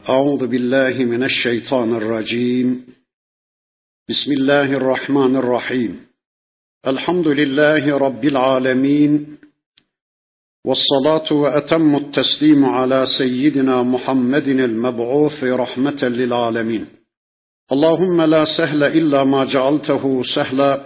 أعوذ بالله من الشيطان الرجيم. بسم الله الرحمن الرحيم. الحمد لله رب العالمين، والصلاة وأتم التسليم على سيدنا محمد المبعوث رحمة للعالمين. اللهم لا سهل إلا ما جعلته سهلا،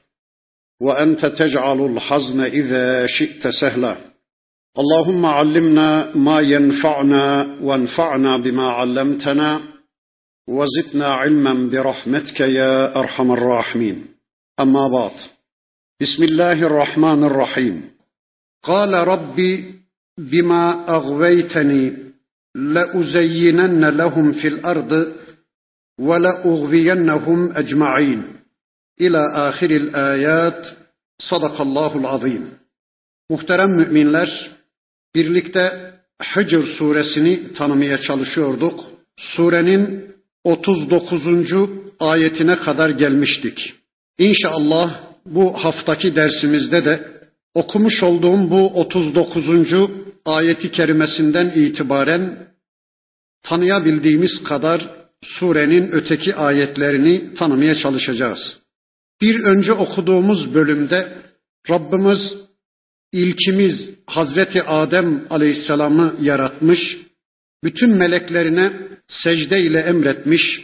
وأنت تجعل الحزن إذا شئت سهلا. اللهم علمنا ما ينفعنا وانفعنا بما علمتنا، وزدنا علما برحمتك يا أرحم الراحمين. أما بعد، بسم الله الرحمن الرحيم. قال ربي بما أغويتني لأزينن لهم في الأرض ولأغوينهم أجمعين إلى آخر الآيات. Sadakallahul azim. Muhterem müminler, birlikte Hicr suresini tanımaya çalışıyorduk. Surenin 39. ayetine kadar gelmiştik. İnşallah bu haftaki dersimizde de okumuş olduğum bu 39. ayeti kerimesinden itibaren tanıyabildiğimiz kadar surenin öteki ayetlerini tanımaya çalışacağız. Bir önce okuduğumuz bölümde Rabbimiz İlkimiz Hazreti Adem Aleyhisselam'ı yaratmış, bütün meleklerine secde ile emretmiş,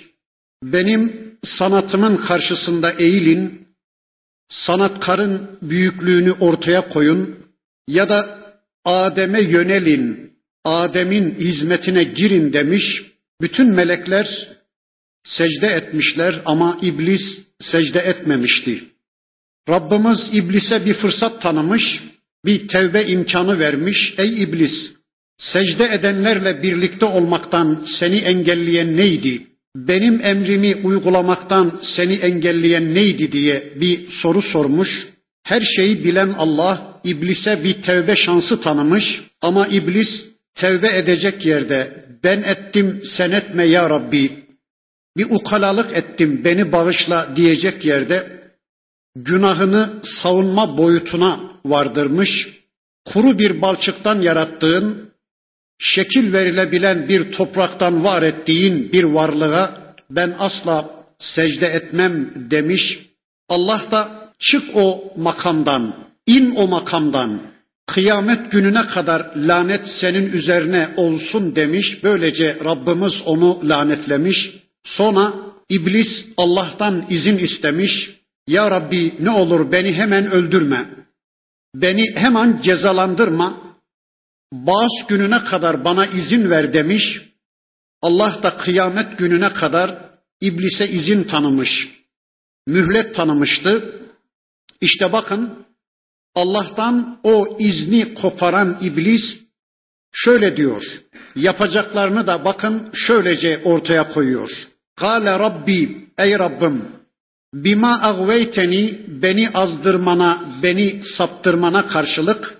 benim sanatımın karşısında eğilin, sanatkarın büyüklüğünü ortaya koyun ya da Adem'e yönelin, Adem'in hizmetine girin demiş. Bütün melekler secde etmişler ama iblis secde etmemişti. Rabbimiz iblise bir fırsat tanımış, bir tevbe imkanı vermiş. Ey iblis, secde edenlerle birlikte olmaktan seni engelleyen neydi? Benim emrimi uygulamaktan seni engelleyen neydi diye bir soru sormuş. Her şeyi bilen Allah iblise bir tevbe şansı tanımış ama iblis tevbe edecek yerde ben ettim sen etme ya Rabbi, bir ukalalık ettim beni bağışla diyecek yerde günahını savunma boyutuna vardırmış, kuru bir balçıktan yarattığın, şekil verilebilen bir topraktan var ettiğin bir varlığa ben asla secde etmem demiş. Allah da çık o makamdan, in o makamdan, kıyamet gününe kadar lanet senin üzerine olsun demiş. Böylece Rabbimiz onu lanetlemiş. Sonra iblis Allah'tan izin istemiş. Ya Rabbi ne olur beni hemen öldürme, beni hemen cezalandırma, Ba'as gününe kadar bana izin ver demiş. Allah da kıyamet gününe kadar iblise izin tanımış, mühlet tanımıştı. İşte bakın Allah'tan o izni koparan iblis şöyle diyor, yapacaklarını da bakın şöylece ortaya koyuyor. Kâle Rabbi, ey Rabbim, bima agveyteni, beni azdırmana, beni saptırmana karşılık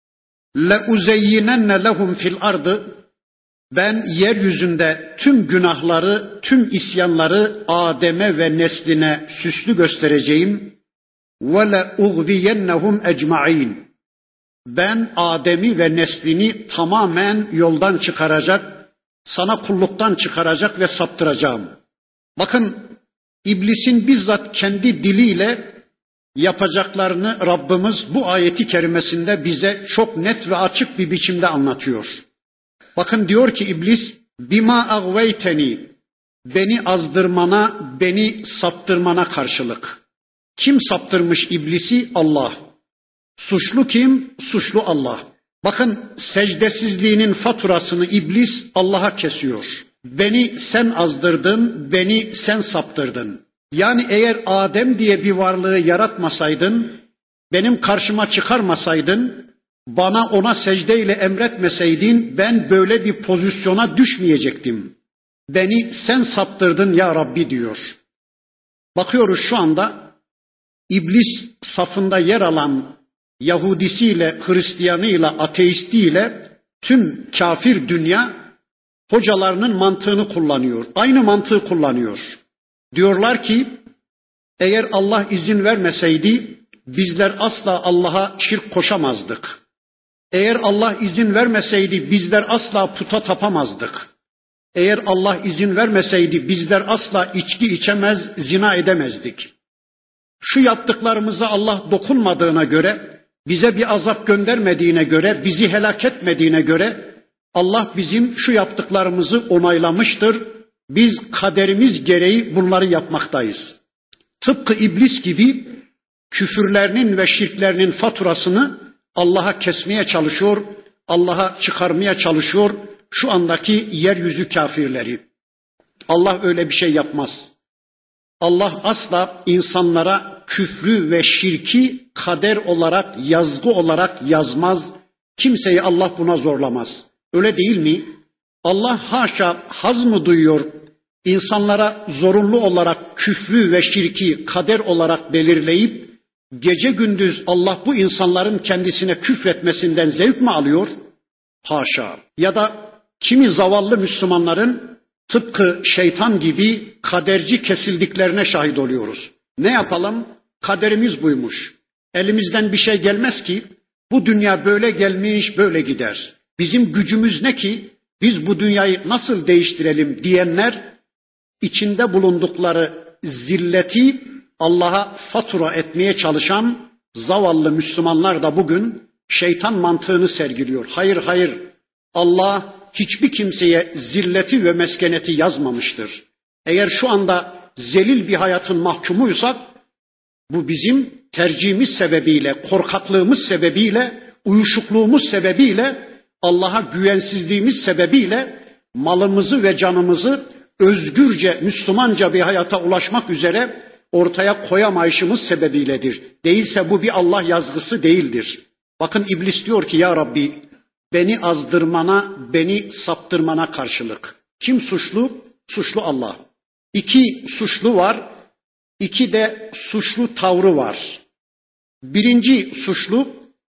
leuzeyyinenne lehum fil ardı, ben yeryüzünde tüm günahları, tüm isyanları Adem'e ve nesline süslü göstereceğim. Ve leugviyennehum ecmaîn, ben Adem'i ve neslini tamamen yoldan çıkaracak, sana kulluktan çıkaracak ve saptıracağım. Bakın İblisin bizzat kendi diliyle yapacaklarını Rabbimiz bu ayeti kerimesinde bize çok net ve açık bir biçimde anlatıyor. Bakın diyor ki iblis, bima agveyteni, beni azdırmana, beni saptırmana karşılık. Kim saptırmış iblisi? Allah. Suçlu kim? Suçlu Allah. Bakın secdesizliğinin faturasını iblis Allah'a kesiyor. Beni sen azdırdın, beni sen saptırdın. Yani eğer Adem diye bir varlığı yaratmasaydın, benim karşıma çıkarmasaydın, bana ona secdeyle emretmeseydin ben böyle bir pozisyona düşmeyecektim. Beni sen saptırdın ya Rabbi diyor. Bakıyoruz şu anda iblis safında yer alan Yahudisiyle, Hristiyanıyla, ateistiyle tüm kafir dünya hocalarının mantığını kullanıyor. Aynı mantığı kullanıyor. Diyorlar ki eğer Allah izin vermeseydi bizler asla Allah'a şirk koşamazdık. Eğer Allah izin vermeseydi bizler asla puta tapamazdık. Eğer Allah izin vermeseydi bizler asla içki içemez, zina edemezdik. Şu yaptıklarımıza Allah dokunmadığına göre, bize bir azap göndermediğine göre, bizi helak etmediğine göre Allah bizim şu yaptıklarımızı onaylamıştır. Biz kaderimiz gereği bunları yapmaktayız. Tıpkı iblis gibi küfürlerinin ve şirklerinin faturasını Allah'a kesmeye çalışıyor, Allah'a çıkarmaya çalışıyor şu andaki yeryüzü kafirleri. Allah öyle bir şey yapmaz. Allah asla insanlara küfrü ve şirki kader olarak, yazgı olarak yazmaz. Kimseyi Allah buna zorlamaz. Öyle değil mi? Allah haşa haz mı duyuyor? İnsanlara zorunlu olarak küfrü ve şirki kader olarak belirleyip gece gündüz Allah bu insanların kendisine küfretmesinden zevk mi alıyor? Haşa. Ya da kimi zavallı Müslümanların tıpkı şeytan gibi kaderci kesildiklerine şahit oluyoruz. Ne yapalım? Kaderimiz buymuş. Elimizden bir şey gelmez ki. Bu dünya böyle gelmiş, böyle gider. Bizim gücümüz ne ki? Biz bu dünyayı nasıl değiştirelim diyenler içinde bulundukları zilleti Allah'a fatura etmeye çalışan zavallı Müslümanlar da bugün şeytan mantığını sergiliyor. Hayır, hayır. Allah hiçbir kimseye zilleti ve meskeneti yazmamıştır. Eğer şu anda zelil bir hayatın mahkumuysak, bu bizim tercihimiz sebebiyle, korkaklığımız sebebiyle, uyuşukluğumuz sebebiyle, Allah'a güvensizliğimiz sebebiyle malımızı ve canımızı özgürce, Müslümanca bir hayata ulaşmak üzere ortaya koyamayışımız sebebiyledir. Değilse bu bir Allah yazgısı değildir. Bakın iblis diyor ki ya Rabbi beni azdırmana, beni saptırmana karşılık. Kim suçlu? Suçlu Allah. 2 suçlu var, 2 de suçlu tavrı var. Birinci suçlu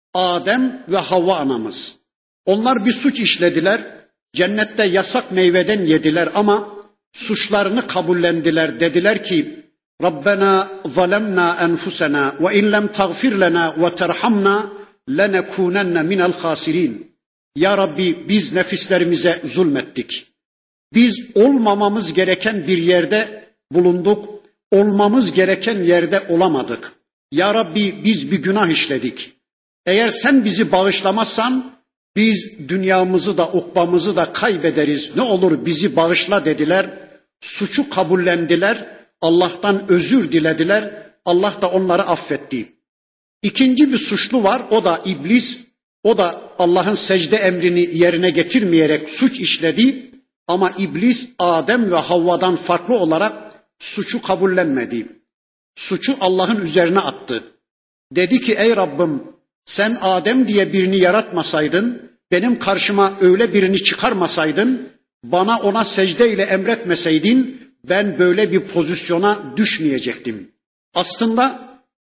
Adem ve Havva anamız. Onlar bir suç işlediler, cennette yasak meyveden yediler ama suçlarını kabullendiler. Dediler ki Rabbena zalemna enfusena ve in lem tagfir lena ve terhamna lenekunenne minel hasirin. Ya Rabbi biz nefislerimize zulmettik. Biz olmamamız gereken bir yerde bulunduk, olmamız gereken yerde olamadık. Ya Rabbi biz bir günah işledik. Eğer sen bizi bağışlamazsan biz dünyamızı da ukbamızı da kaybederiz. Ne olur bizi bağışla dediler. Suçu kabullendiler. Allah'tan özür dilediler. Allah da onları affetti. İkinci bir suçlu var. O da iblis. O da Allah'ın secde emrini yerine getirmeyerek suç işledi. Ama iblis Adem ve Havva'dan farklı olarak suçu kabullenmedi. Suçu Allah'ın üzerine attı. Dedi ki ey Rabbim sen Adem diye birini yaratmasaydın, benim karşıma öyle birini çıkarmasaydın, bana ona secdeyle emretmeseydin, ben böyle bir pozisyona düşmeyecektim. Aslında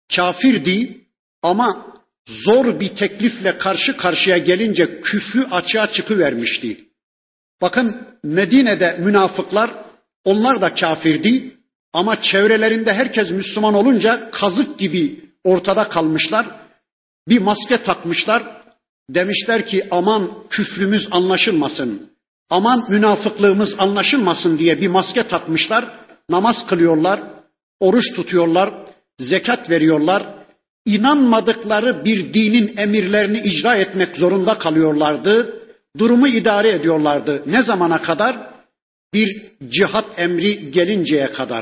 kafirdi ama zor bir teklifle karşı karşıya gelince küfrü açığa çıkıvermişti. Bakın Medine'de münafıklar, onlar da kafirdi ama çevrelerinde herkes Müslüman olunca kazık gibi ortada kalmışlar. Bir maske takmışlar, demişler ki aman küfrümüz anlaşılmasın, aman münafıklığımız anlaşılmasın diye bir maske takmışlar, namaz kılıyorlar, oruç tutuyorlar, zekat veriyorlar, inanmadıkları bir dinin emirlerini icra etmek zorunda kalıyorlardı, durumu idare ediyorlardı. Ne zamana kadar? Bir cihat emri gelinceye kadar.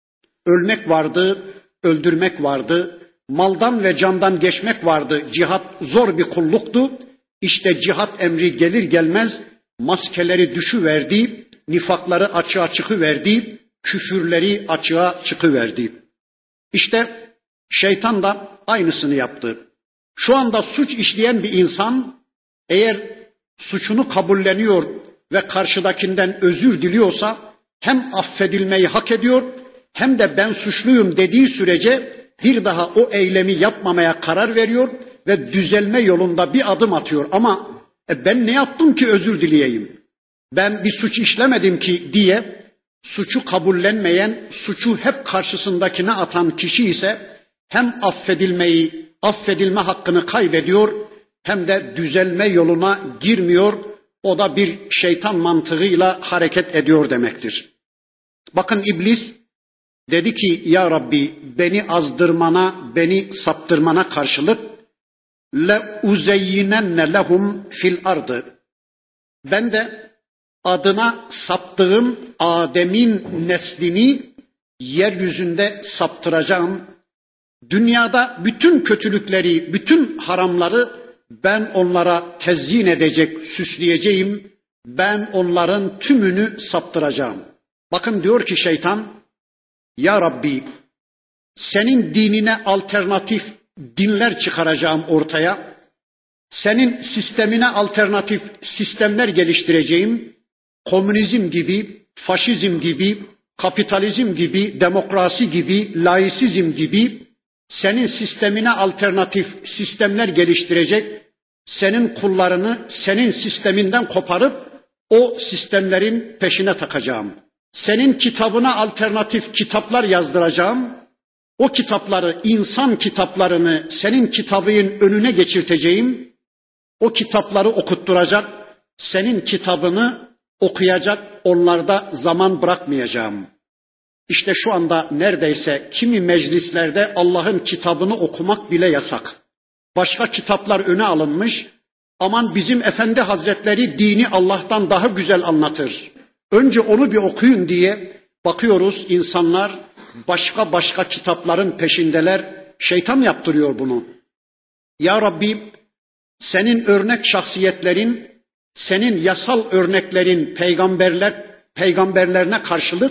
Ölmek vardı, öldürmek vardı, maldan ve candan geçmek vardı. Cihat zor bir kulluktu. İşte cihat emri gelir gelmez maskeleri düşüverdi, nifakları açığa çıkıverdi, küfürleri açığa çıkıverdi. İşte şeytan da aynısını yaptı. Şu anda suç işleyen bir insan eğer suçunu kabulleniyor ve karşıdakinden özür diliyorsa hem affedilmeyi hak ediyor hem de ben suçluyum dediği sürece bir daha o eylemi yapmamaya karar veriyor ve düzelme yolunda bir adım atıyor. Ama ben ne yaptım ki özür dileyeyim? Ben bir suç işlemedim ki diye suçu kabullenmeyen, suçu hep karşısındakine atan kişi ise hem affedilme hakkını kaybediyor hem de düzelme yoluna girmiyor. o da bir şeytan mantığıyla hareket ediyor demektir. Bakın iblis dedi ki ya Rabbi beni azdırmana, beni saptırmana karşılık le uzeyyinenne lehum fil ardı. Ben de adına saptığım Adem'in neslini yeryüzünde saptıracağım. Dünyada bütün kötülükleri, bütün haramları ben onlara tezyin edecek, süsleyeceğim. Ben onların tümünü saptıracağım. Bakın diyor ki şeytan, ya Rabbi senin dinine alternatif dinler çıkaracağım ortaya. Senin sistemine alternatif sistemler geliştireceğim. Komünizm gibi, faşizm gibi, kapitalizm gibi, demokrasi gibi, laisizm gibi senin sistemine alternatif sistemler geliştirecek. Senin kullarını senin sisteminden koparıp o sistemlerin peşine takacağım. Senin kitabına alternatif kitaplar yazdıracağım. O kitapları, insan kitaplarını senin kitabının önüne geçirteceğim. O kitapları okutturacak, senin kitabını okuyacak, onlarda zaman bırakmayacağım. İşte şu anda neredeyse kimi meclislerde Allah'ın kitabını okumak bile yasak. Başka kitaplar öne alınmış. Aman bizim Efendi Hazretleri dini Allah'tan daha güzel anlatır. Önce onu bir okuyun diye bakıyoruz insanlar başka kitapların peşindeler. Şeytan yaptırıyor bunu. Ya Rabbi senin örnek şahsiyetlerin, senin yasal örneklerin peygamberlerine karşılık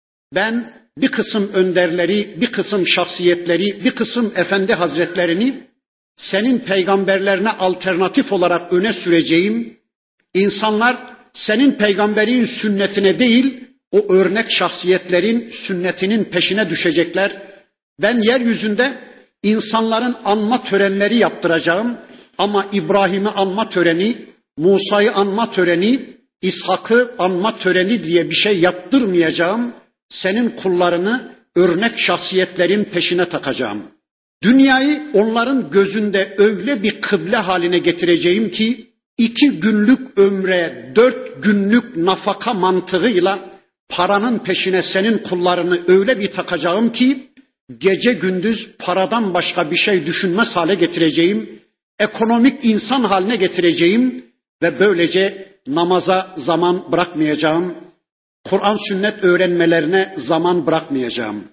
ben bir kısım önderleri, bir kısım şahsiyetleri, bir kısım Efendi Hazretlerini senin peygamberlerine alternatif olarak öne süreceğim. İnsanlar senin peygamberin sünnetine değil, o örnek şahsiyetlerin sünnetinin peşine düşecekler. Ben yeryüzünde insanların anma törenleri yaptıracağım. Ama İbrahim'i anma töreni, Musa'yı anma töreni, İshak'ı anma töreni diye bir şey yaptırmayacağım. Senin kullarını örnek şahsiyetlerin peşine takacağım. Dünyayı onların gözünde öyle bir kıble haline getireceğim ki 2 günlük ömre 4 günlük nafaka mantığıyla paranın peşine senin kullarını öyle bir takacağım ki gece gündüz paradan başka bir şey düşünmez hale getireceğim. Ekonomik insan haline getireceğim ve böylece namaza zaman bırakmayacağım. Kur'an sünnet öğrenmelerine zaman bırakmayacağım.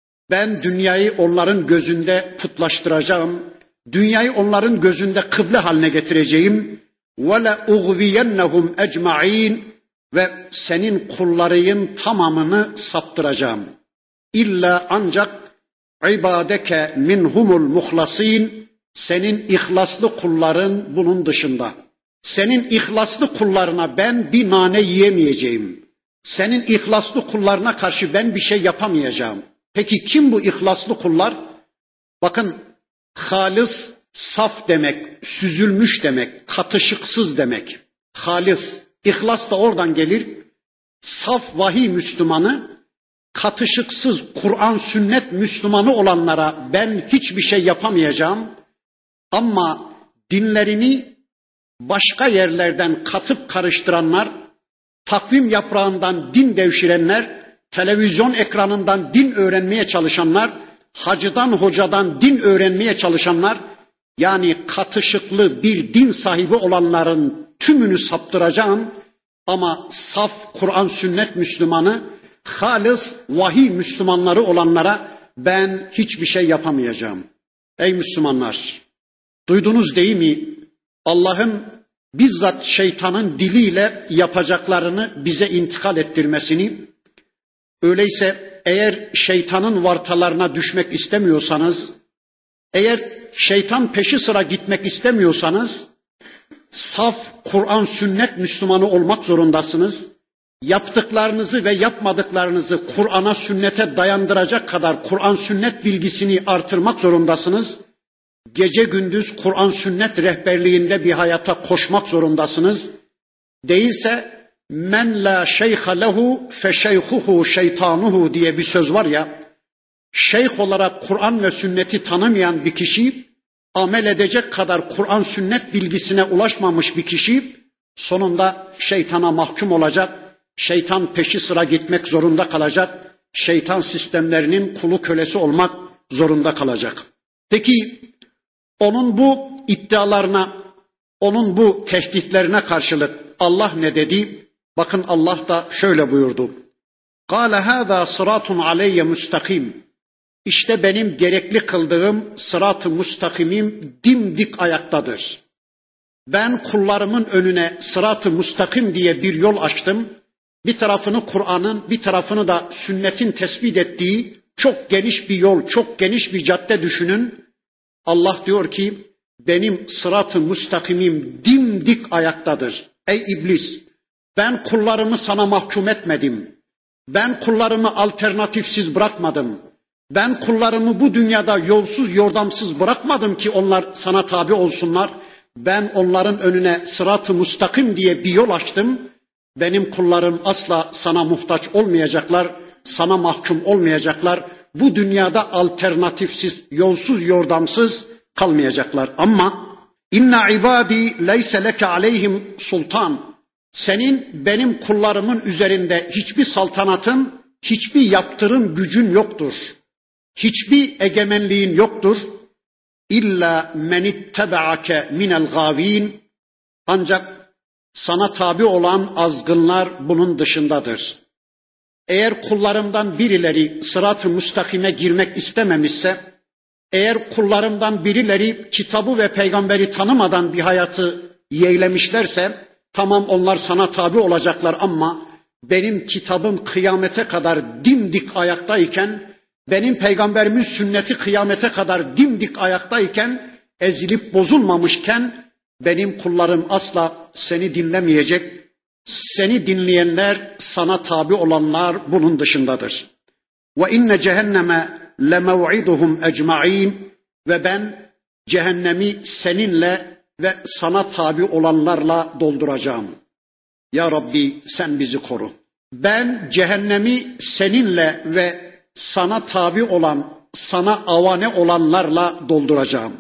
Ben dünyayı onların gözünde putlaştıracağım. Dünyayı onların gözünde kıble haline getireceğim. وَلَاُغْوِيَنَّهُمْ اَجْمَعِينَ ve senin kullarının tamamını saptıracağım. İlla ancak ibadeke minhumul muhlasin, senin ihlaslı kulların bunun dışında. Senin ihlaslı kullarına ben bir nane yiyemeyeceğim. Senin ihlaslı kullarına karşı ben bir şey yapamayacağım. Peki kim bu ihlaslı kullar? Bakın halis, saf demek, süzülmüş demek, katışıksız demek. Halis, ihlas da oradan gelir. Saf vahiy Müslümanı, katışıksız Kur'an sünnet Müslümanı olanlara ben hiçbir şey yapamayacağım. Ama dinlerini başka yerlerden katıp karıştıranlar, takvim yaprağından din devşirenler, televizyon ekranından din öğrenmeye çalışanlar, hacıdan hocadan din öğrenmeye çalışanlar, yani katışıklı bir din sahibi olanların tümünü saptıracağım. Ama saf Kur'an sünnet Müslümanı, halis vahiy Müslümanları olanlara ben hiçbir şey yapamayacağım. Ey Müslümanlar! Duydunuz değil mi? Allah'ın bizzat şeytanın diliyle yapacaklarını bize intikal ettirmesini. Öyleyse eğer şeytanın vartalarına düşmek istemiyorsanız, eğer şeytan peşi sıra gitmek istemiyorsanız, saf Kur'an sünnet Müslümanı olmak zorundasınız. Yaptıklarınızı ve yapmadıklarınızı Kur'an'a sünnete dayandıracak kadar Kur'an sünnet bilgisini artırmak zorundasınız. Gece gündüz Kur'an sünnet rehberliğinde bir hayata koşmak zorundasınız. Değilse men la şeyha lehu fe şeyhuhu şeytanuhu diye bir söz var ya. Şeyh olarak Kur'an ve sünneti tanımayan bir kişi, amel edecek kadar Kur'an sünnet bilgisine ulaşmamış bir kişi, Sonunda şeytana mahkum olacak, şeytan peşi sıra gitmek zorunda kalacak, şeytan sistemlerinin kulu kölesi olmak zorunda kalacak. Peki onun bu iddialarına, onun bu tehditlerine karşılık Allah ne dedi? Bakın Allah da şöyle buyurdu. قَالَ هَذَا صِرَاطٌ عَلَيَّ مُسْتَقِيمٌ. İşte benim gerekli kıldığım sırat-ı müstakimim dimdik ayaktadır. Ben kullarımın önüne sırat-ı müstakim diye bir yol açtım. Bir tarafını Kur'an'ın, bir tarafını da sünnetin tespit ettiği çok geniş bir yol, çok geniş bir cadde düşünün. Allah diyor ki benim sırat-ı müstakimim dimdik ayaktadır. Ey iblis, ben kullarımı sana mahkum etmedim. Ben kullarımı alternatifsiz bırakmadım. Ben kullarımı bu dünyada yolsuz yordamsız bırakmadım ki onlar sana tabi olsunlar. Ben onların önüne sırat-ı müstakim diye bir yol açtım. Benim kullarım asla sana muhtaç olmayacaklar, sana mahkum olmayacaklar. Bu dünyada alternatifsiz, yolsuz yordamsız kalmayacaklar. Ama inna ibadi leyse leke aleyhim sultan. Senin benim kullarımın üzerinde hiçbir saltanatın, hiçbir yaptırım gücün yoktur. Hiçbir egemenliğin yoktur. İlla men ittebaake minel gavin. Ancak sana tabi olan azgınlar bunun dışındadır. Eğer kullarımdan birileri sırat-ı müstakime girmek istememişse, eğer kullarımdan birileri kitabı ve peygamberi tanımadan bir hayatı yeğlemişlerse, tamam onlar sana tabi olacaklar ama benim kitabım kıyamete kadar dimdik ayaktayken, benim peygamberimin sünneti kıyamete kadar dimdik ayaktayken, ezilip bozulmamışken, benim kullarım asla seni dinlemeyecek. Seni dinleyenler, sana tabi olanlar bunun dışındadır. Ve inne cehenneme lemev'iduhum ecmaîn. Ve ben cehennemi seninle ve sana tabi olanlarla dolduracağım. Ya Rabbi sen bizi koru. Ben cehennemi seninle ve sana tabi olan, sana avane olanlarla dolduracağım.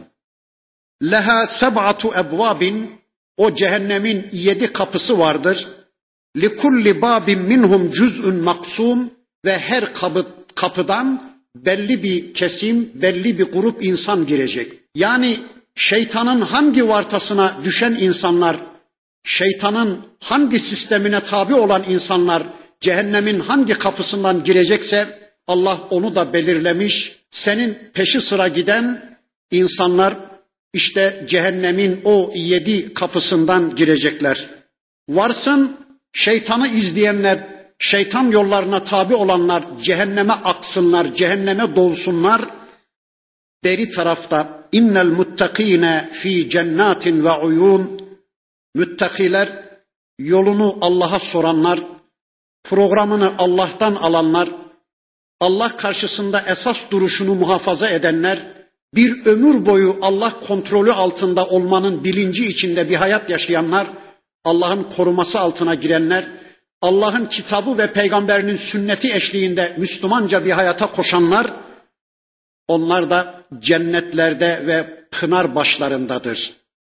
Leha seb'atu ebvabin. O cehennemin 7 kapısı vardır. Likulli babin minhum cüz'ün maksum. Ve her kapıdan belli bir kesim, belli bir grup insan girecek. Yani şeytanın hangi vartasına düşen insanlar, şeytanın hangi sistemine tabi olan insanlar cehennemin hangi kapısından girecekse Allah onu da belirlemiş. Senin peşi sıra giden insanlar işte cehennemin o 7 kapısından girecekler. Varsın şeytanı izleyenler, şeytan yollarına tabi olanlar cehenneme aksınlar, cehenneme dolsunlar. Beri tarafta innel muttakine fi cennatin ve uyun. Müttakiler yolunu Allah'a soranlar, programını Allah'tan alanlar, Allah karşısında esas duruşunu muhafaza edenler, bir ömür boyu Allah kontrolü altında olmanın bilinci içinde bir hayat yaşayanlar, Allah'ın koruması altına girenler, Allah'ın kitabı ve peygamberinin sünneti eşliğinde Müslümanca bir hayata koşanlar, onlar da cennetlerde ve pınar başlarındadır.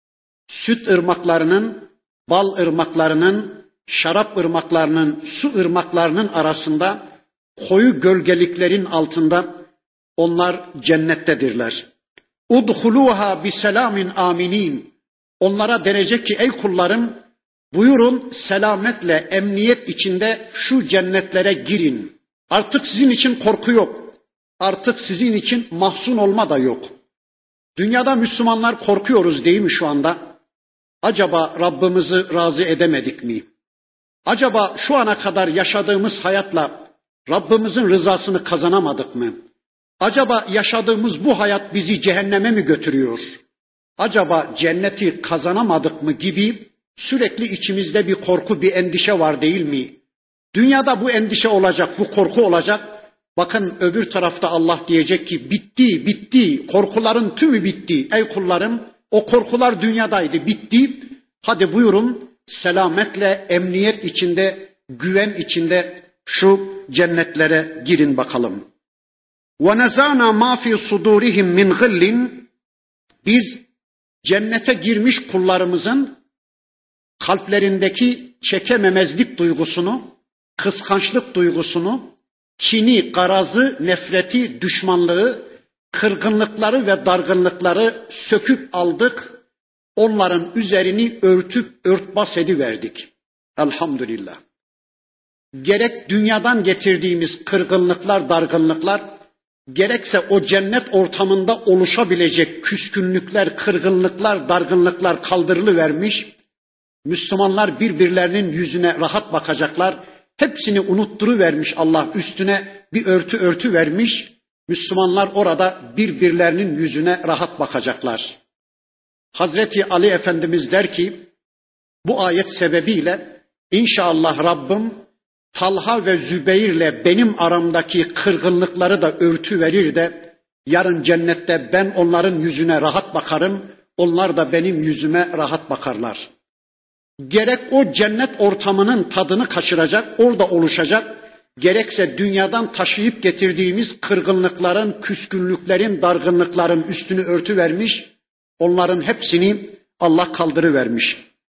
Süt ırmaklarının, bal ırmaklarının, şarap ırmaklarının, su ırmaklarının arasında, koyu gölgeliklerin altında onlar cennettedirler. Udhuluha biselamin aminin. Onlara denecek ki ey kullarım, buyurun selametle, emniyet içinde şu cennetlere girin. Artık sizin için korku yok. Artık sizin için mahzun olma da yok. Dünyada Müslümanlar korkuyoruz değil mi şu anda? Acaba Rabbimizi razı edemedik mi? Acaba şu ana kadar yaşadığımız hayatla Rabbimizin rızasını kazanamadık mı? Acaba yaşadığımız bu hayat bizi cehenneme mi götürüyor? Acaba cenneti kazanamadık mı gibi sürekli içimizde bir korku, bir endişe var değil mi? Dünyada bu endişe olacak, bu korku olacak. Bakın öbür tarafta Allah diyecek ki bitti, bitti, korkuların tümü bitti. Ey kullarım, o korkular dünyadaydı, bitti. Hadi buyurun selametle, emniyet içinde, güven içinde şu cennetlere girin bakalım. وَنَزَانَا مَا فِي صُدُورِهِمْ مِنْ غِلٍّ. Biz cennete girmiş kullarımızın kalplerindeki çekememezlik duygusunu, kıskançlık duygusunu, kini, garazı, nefreti, düşmanlığı, kırgınlıkları ve dargınlıkları söküp aldık. Onların üzerini örtüp örtbas ediverdik. Elhamdülillah. Gerek dünyadan getirdiğimiz kırgınlıklar, dargınlıklar, gerekse o cennet ortamında oluşabilecek küskünlükler, kırgınlıklar, dargınlıklar kaldırılıvermiş. Müslümanlar birbirlerinin yüzüne rahat bakacaklar. Hepsini unutturuvermiş Allah, üstüne bir örtü vermiş. Müslümanlar orada birbirlerinin yüzüne rahat bakacaklar. Hazreti Ali Efendimiz der ki, bu ayet sebebiyle inşallah Rabbim Talha ve Zübeyir'le benim aramdaki kırgınlıkları da örtü verir de yarın cennette ben onların yüzüne rahat bakarım, onlar da benim yüzüme rahat bakarlar. Gerek o cennet ortamının tadını kaçıracak, orada oluşacak, gerekse dünyadan taşıyıp getirdiğimiz kırgınlıkların, küskünlüklerin, dargınlıkların üstünü örtü vermiş, onların hepsini Allah kaldırıvermiş.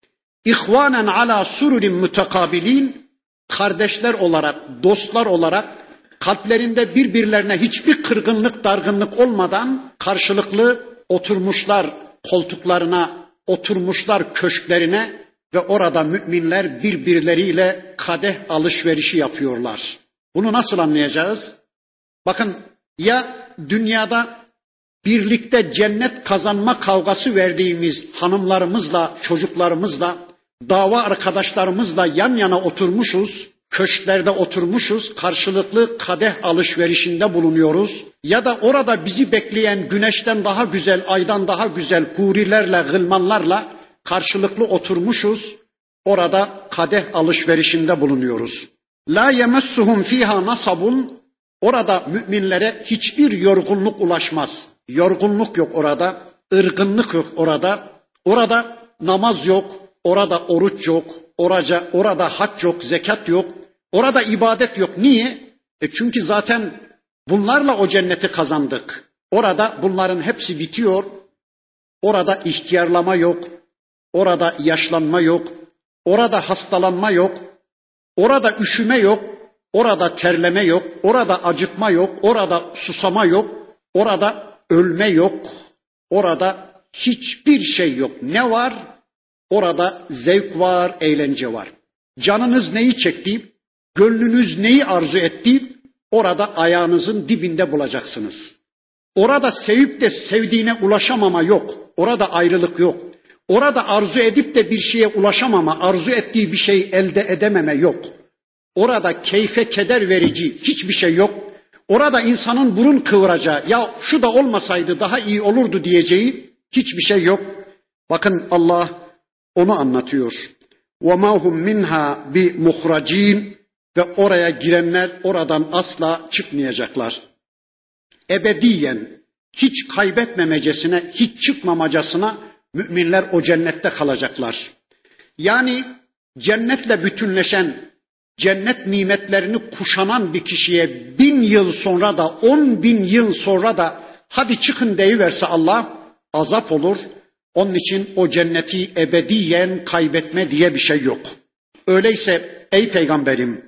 İhvanen ala sururin mutekabilin, kardeşler olarak, dostlar olarak kalplerinde birbirlerine hiçbir kırgınlık, dargınlık olmadan karşılıklı oturmuşlar koltuklarına, oturmuşlar köşklerine ve orada müminler birbirleriyle kadeh alışverişi yapıyorlar. Bunu nasıl anlayacağız? Bakın, ya dünyada birlikte cennet kazanma kavgası verdiğimiz hanımlarımızla, çocuklarımızla, dava arkadaşlarımızla yan yana oturmuşuz, köşklerde oturmuşuz, karşılıklı kadeh alışverişinde bulunuyoruz. Ya da orada bizi bekleyen güneşten daha güzel, aydan daha güzel hurilerle, gılmanlarla karşılıklı oturmuşuz, orada kadeh alışverişinde bulunuyoruz. La yemessuhum fiha nasabun, orada müminlere hiçbir yorgunluk ulaşmaz. Yorgunluk yok orada, ırgınlık yok orada, orada namaz yok, orada oruç yok, orada hac yok, zekat yok, orada ibadet yok. Niye? Çünkü zaten bunlarla o cenneti kazandık. Orada bunların hepsi bitiyor, orada ihtiyarlama yok, orada yaşlanma yok, orada hastalanma yok, orada üşüme yok, orada terleme yok, orada acıkma yok, orada susama yok, orada ölme yok, orada hiçbir şey yok. Ne var? Orada zevk var, eğlence var. Canınız neyi çekti, gönlünüz neyi arzu etti, orada ayağınızın dibinde bulacaksınız. Orada sevip de sevdiğine ulaşamama yok, orada ayrılık yok. Orada arzu edip de bir şeye ulaşamama, arzu ettiği bir şey elde edememe yok. Orada keyfe keder verici hiçbir şey yok. Orada insanın burun kıvıracağı, ya şu da olmasaydı daha iyi olurdu diyeceği hiçbir şey yok. Bakın Allah onu anlatıyor. وَمَا هُمْ مِنْهَا بِمُخْرَجِينَ ve oraya girenler oradan asla çıkmayacaklar. Ebediyen, hiç kaybetmemecesine, hiç çıkmamacasına müminler o cennette kalacaklar. Yani cennetle bütünleşen, cennet nimetlerini kuşanan bir kişiye 1000 yıl sonra da 10.000 yıl sonra da hadi çıkın deyiverse Allah, azap olur. Onun için o cenneti ebediyen kaybetme diye bir şey yok. Öyleyse ey peygamberim,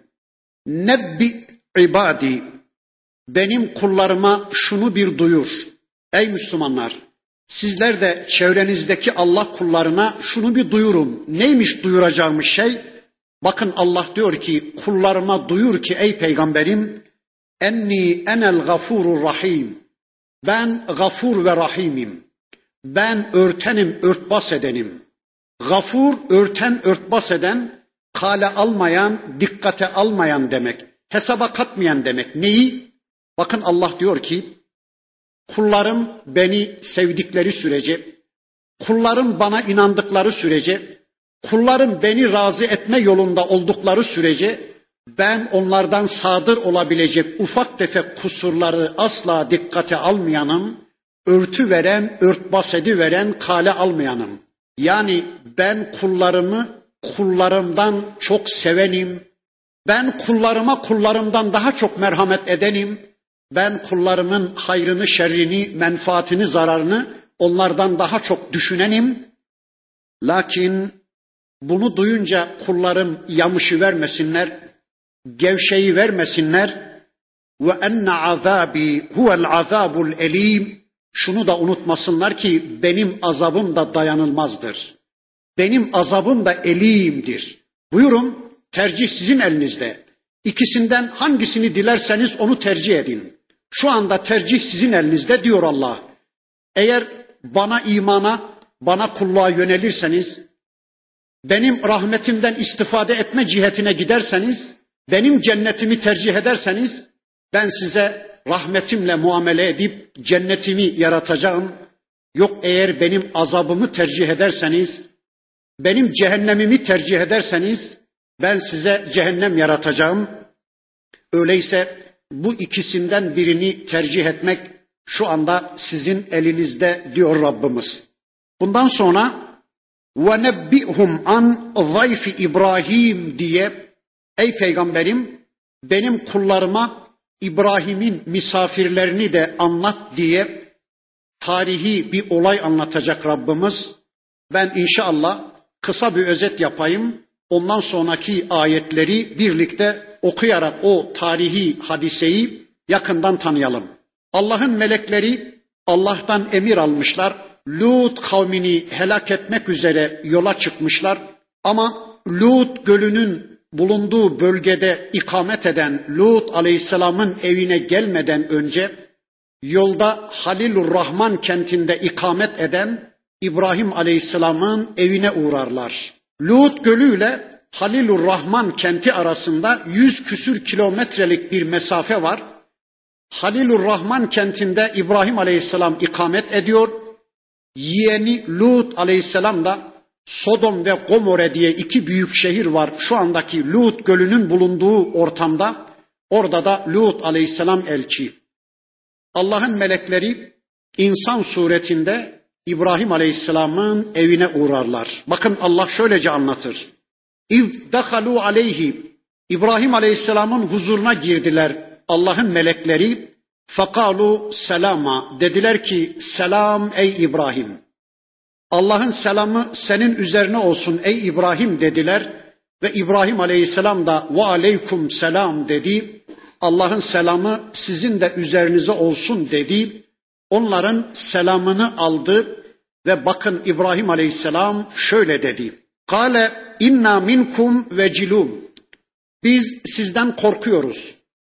nebbi ibadi, benim kullarıma şunu bir duyur. Ey Müslümanlar, sizler de çevrenizdeki Allah kullarına şunu bir duyurun. Neymiş duyuracağımız şey? Bakın Allah diyor ki, kullarıma duyur ki ey peygamberim, enni enel gafurur rahim. Ben gafur ve rahimim. Ben örtenim, örtbas edenim. Gafur, örten, örtbas eden, kale almayan, dikkate almayan demek. Hesaba katmayan demek. Neyi? Bakın Allah diyor ki, kullarım beni sevdikleri sürece, kullarım bana inandıkları sürece, kullarım beni razı etme yolunda oldukları sürece, ben onlardan sadır olabilecek ufak tefek kusurları asla dikkate almayanım, örtü veren, örtbas ediveren, kale almayanım. Yani ben kullarımı kullarımdan çok sevenim, ben kullarıma kullarımdan daha çok merhamet edenim, ben kullarımın hayrını, şerrini, menfaatini, zararını onlardan daha çok düşünenim. Lakin bunu duyunca kullarım yamışı vermesinler, gevşeyi vermesinler. Ve enne azabi huvel azabul elim. Şunu da unutmasınlar ki benim azabım da dayanılmazdır. Benim azabım da elimdir. Buyurun, tercih sizin elinizde. İkisinden hangisini dilerseniz onu tercih edin. Şu anda tercih sizin elinizde diyor Allah. Eğer bana imana, bana kulluğa yönelirseniz, benim rahmetimden istifade etme cihetine giderseniz, benim cennetimi tercih ederseniz, ben size rahmetimle muamele edip cennetimi yaratacağım. Yok eğer benim azabımı tercih ederseniz, benim cehennemimi tercih ederseniz, ben size cehennem yaratacağım. Öyleyse bu ikisinden birini tercih etmek şu anda sizin elinizde diyor Rabbimiz. Bundan sonra وَنَبِّئْهُمْ an zayfi İbrahim diye, ey peygamberim benim kullarıma İbrahim'in misafirlerini de anlat diye tarihi bir olay anlatacak Rabbimiz. Ben inşallah kısa bir özet yapayım. Ondan sonraki ayetleri birlikte okuyarak o tarihi hadiseyi yakından tanıyalım. Allah'ın melekleri Allah'tan emir almışlar. Lut kavmini helak etmek üzere yola çıkmışlar. Ama Lut gölünün bulunduğu bölgede ikamet eden Lut aleyhisselamın evine gelmeden önce yolda Halilur Rahman kentinde ikamet eden İbrahim aleyhisselamın evine uğrarlar. Lut gölü ile Halilur Rahman kenti arasında 100 küsür kilometrelik bir mesafe var. Halilur Rahman kentinde İbrahim aleyhisselam ikamet ediyor. Yeğeni Lut aleyhisselam da Sodom ve Gomorre diye iki büyük şehir var. Şu andaki Lut gölünün bulunduğu ortamda. Orada da Lut aleyhisselam elçi. Allah'ın melekleri insan suretinde İbrahim aleyhisselamın evine uğrarlar. Bakın Allah şöylece anlatır. İz dakalu aleyhi. İbrahim aleyhisselamın huzuruna girdiler Allah'ın melekleri. Fakalu selama. Dediler ki selam ey İbrahim. Allah'ın selamı senin üzerine olsun ey İbrahim dediler. Ve İbrahim aleyhisselam da ve aleykum selam dedi. Allah'ın selamı sizin de üzerinize olsun dedi. Onların selamını aldı ve bakın İbrahim aleyhisselam şöyle dedi. Kale inna minkum vecilun. Biz sizden korkuyoruz.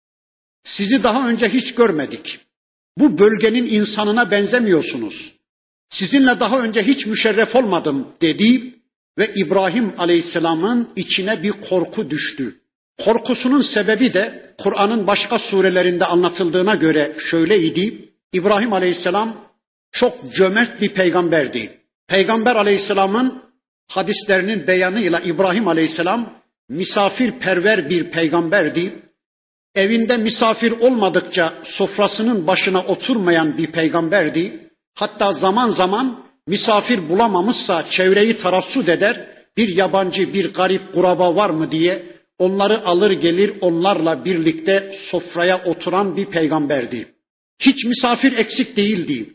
Sizi daha önce hiç görmedik. Bu bölgenin insanına benzemiyorsunuz. Sizinle daha önce hiç müşerref olmadım dedi ve İbrahim aleyhisselamın içine bir korku düştü. Korkusunun sebebi de Kur'an'ın başka surelerinde anlatıldığına göre şöyleydi. İbrahim aleyhisselam çok cömert bir peygamberdi. Peygamber aleyhisselamın hadislerinin beyanıyla İbrahim aleyhisselam misafirperver bir peygamberdi. Evinde misafir olmadıkça sofrasının başına oturmayan bir peygamberdi. Hatta zaman zaman misafir bulamamışsa çevreyi tarassut eder, bir yabancı, bir garip kuraba var mı diye onları alır gelir onlarla birlikte sofraya oturan bir peygamberdi. Hiç misafir eksik değildi.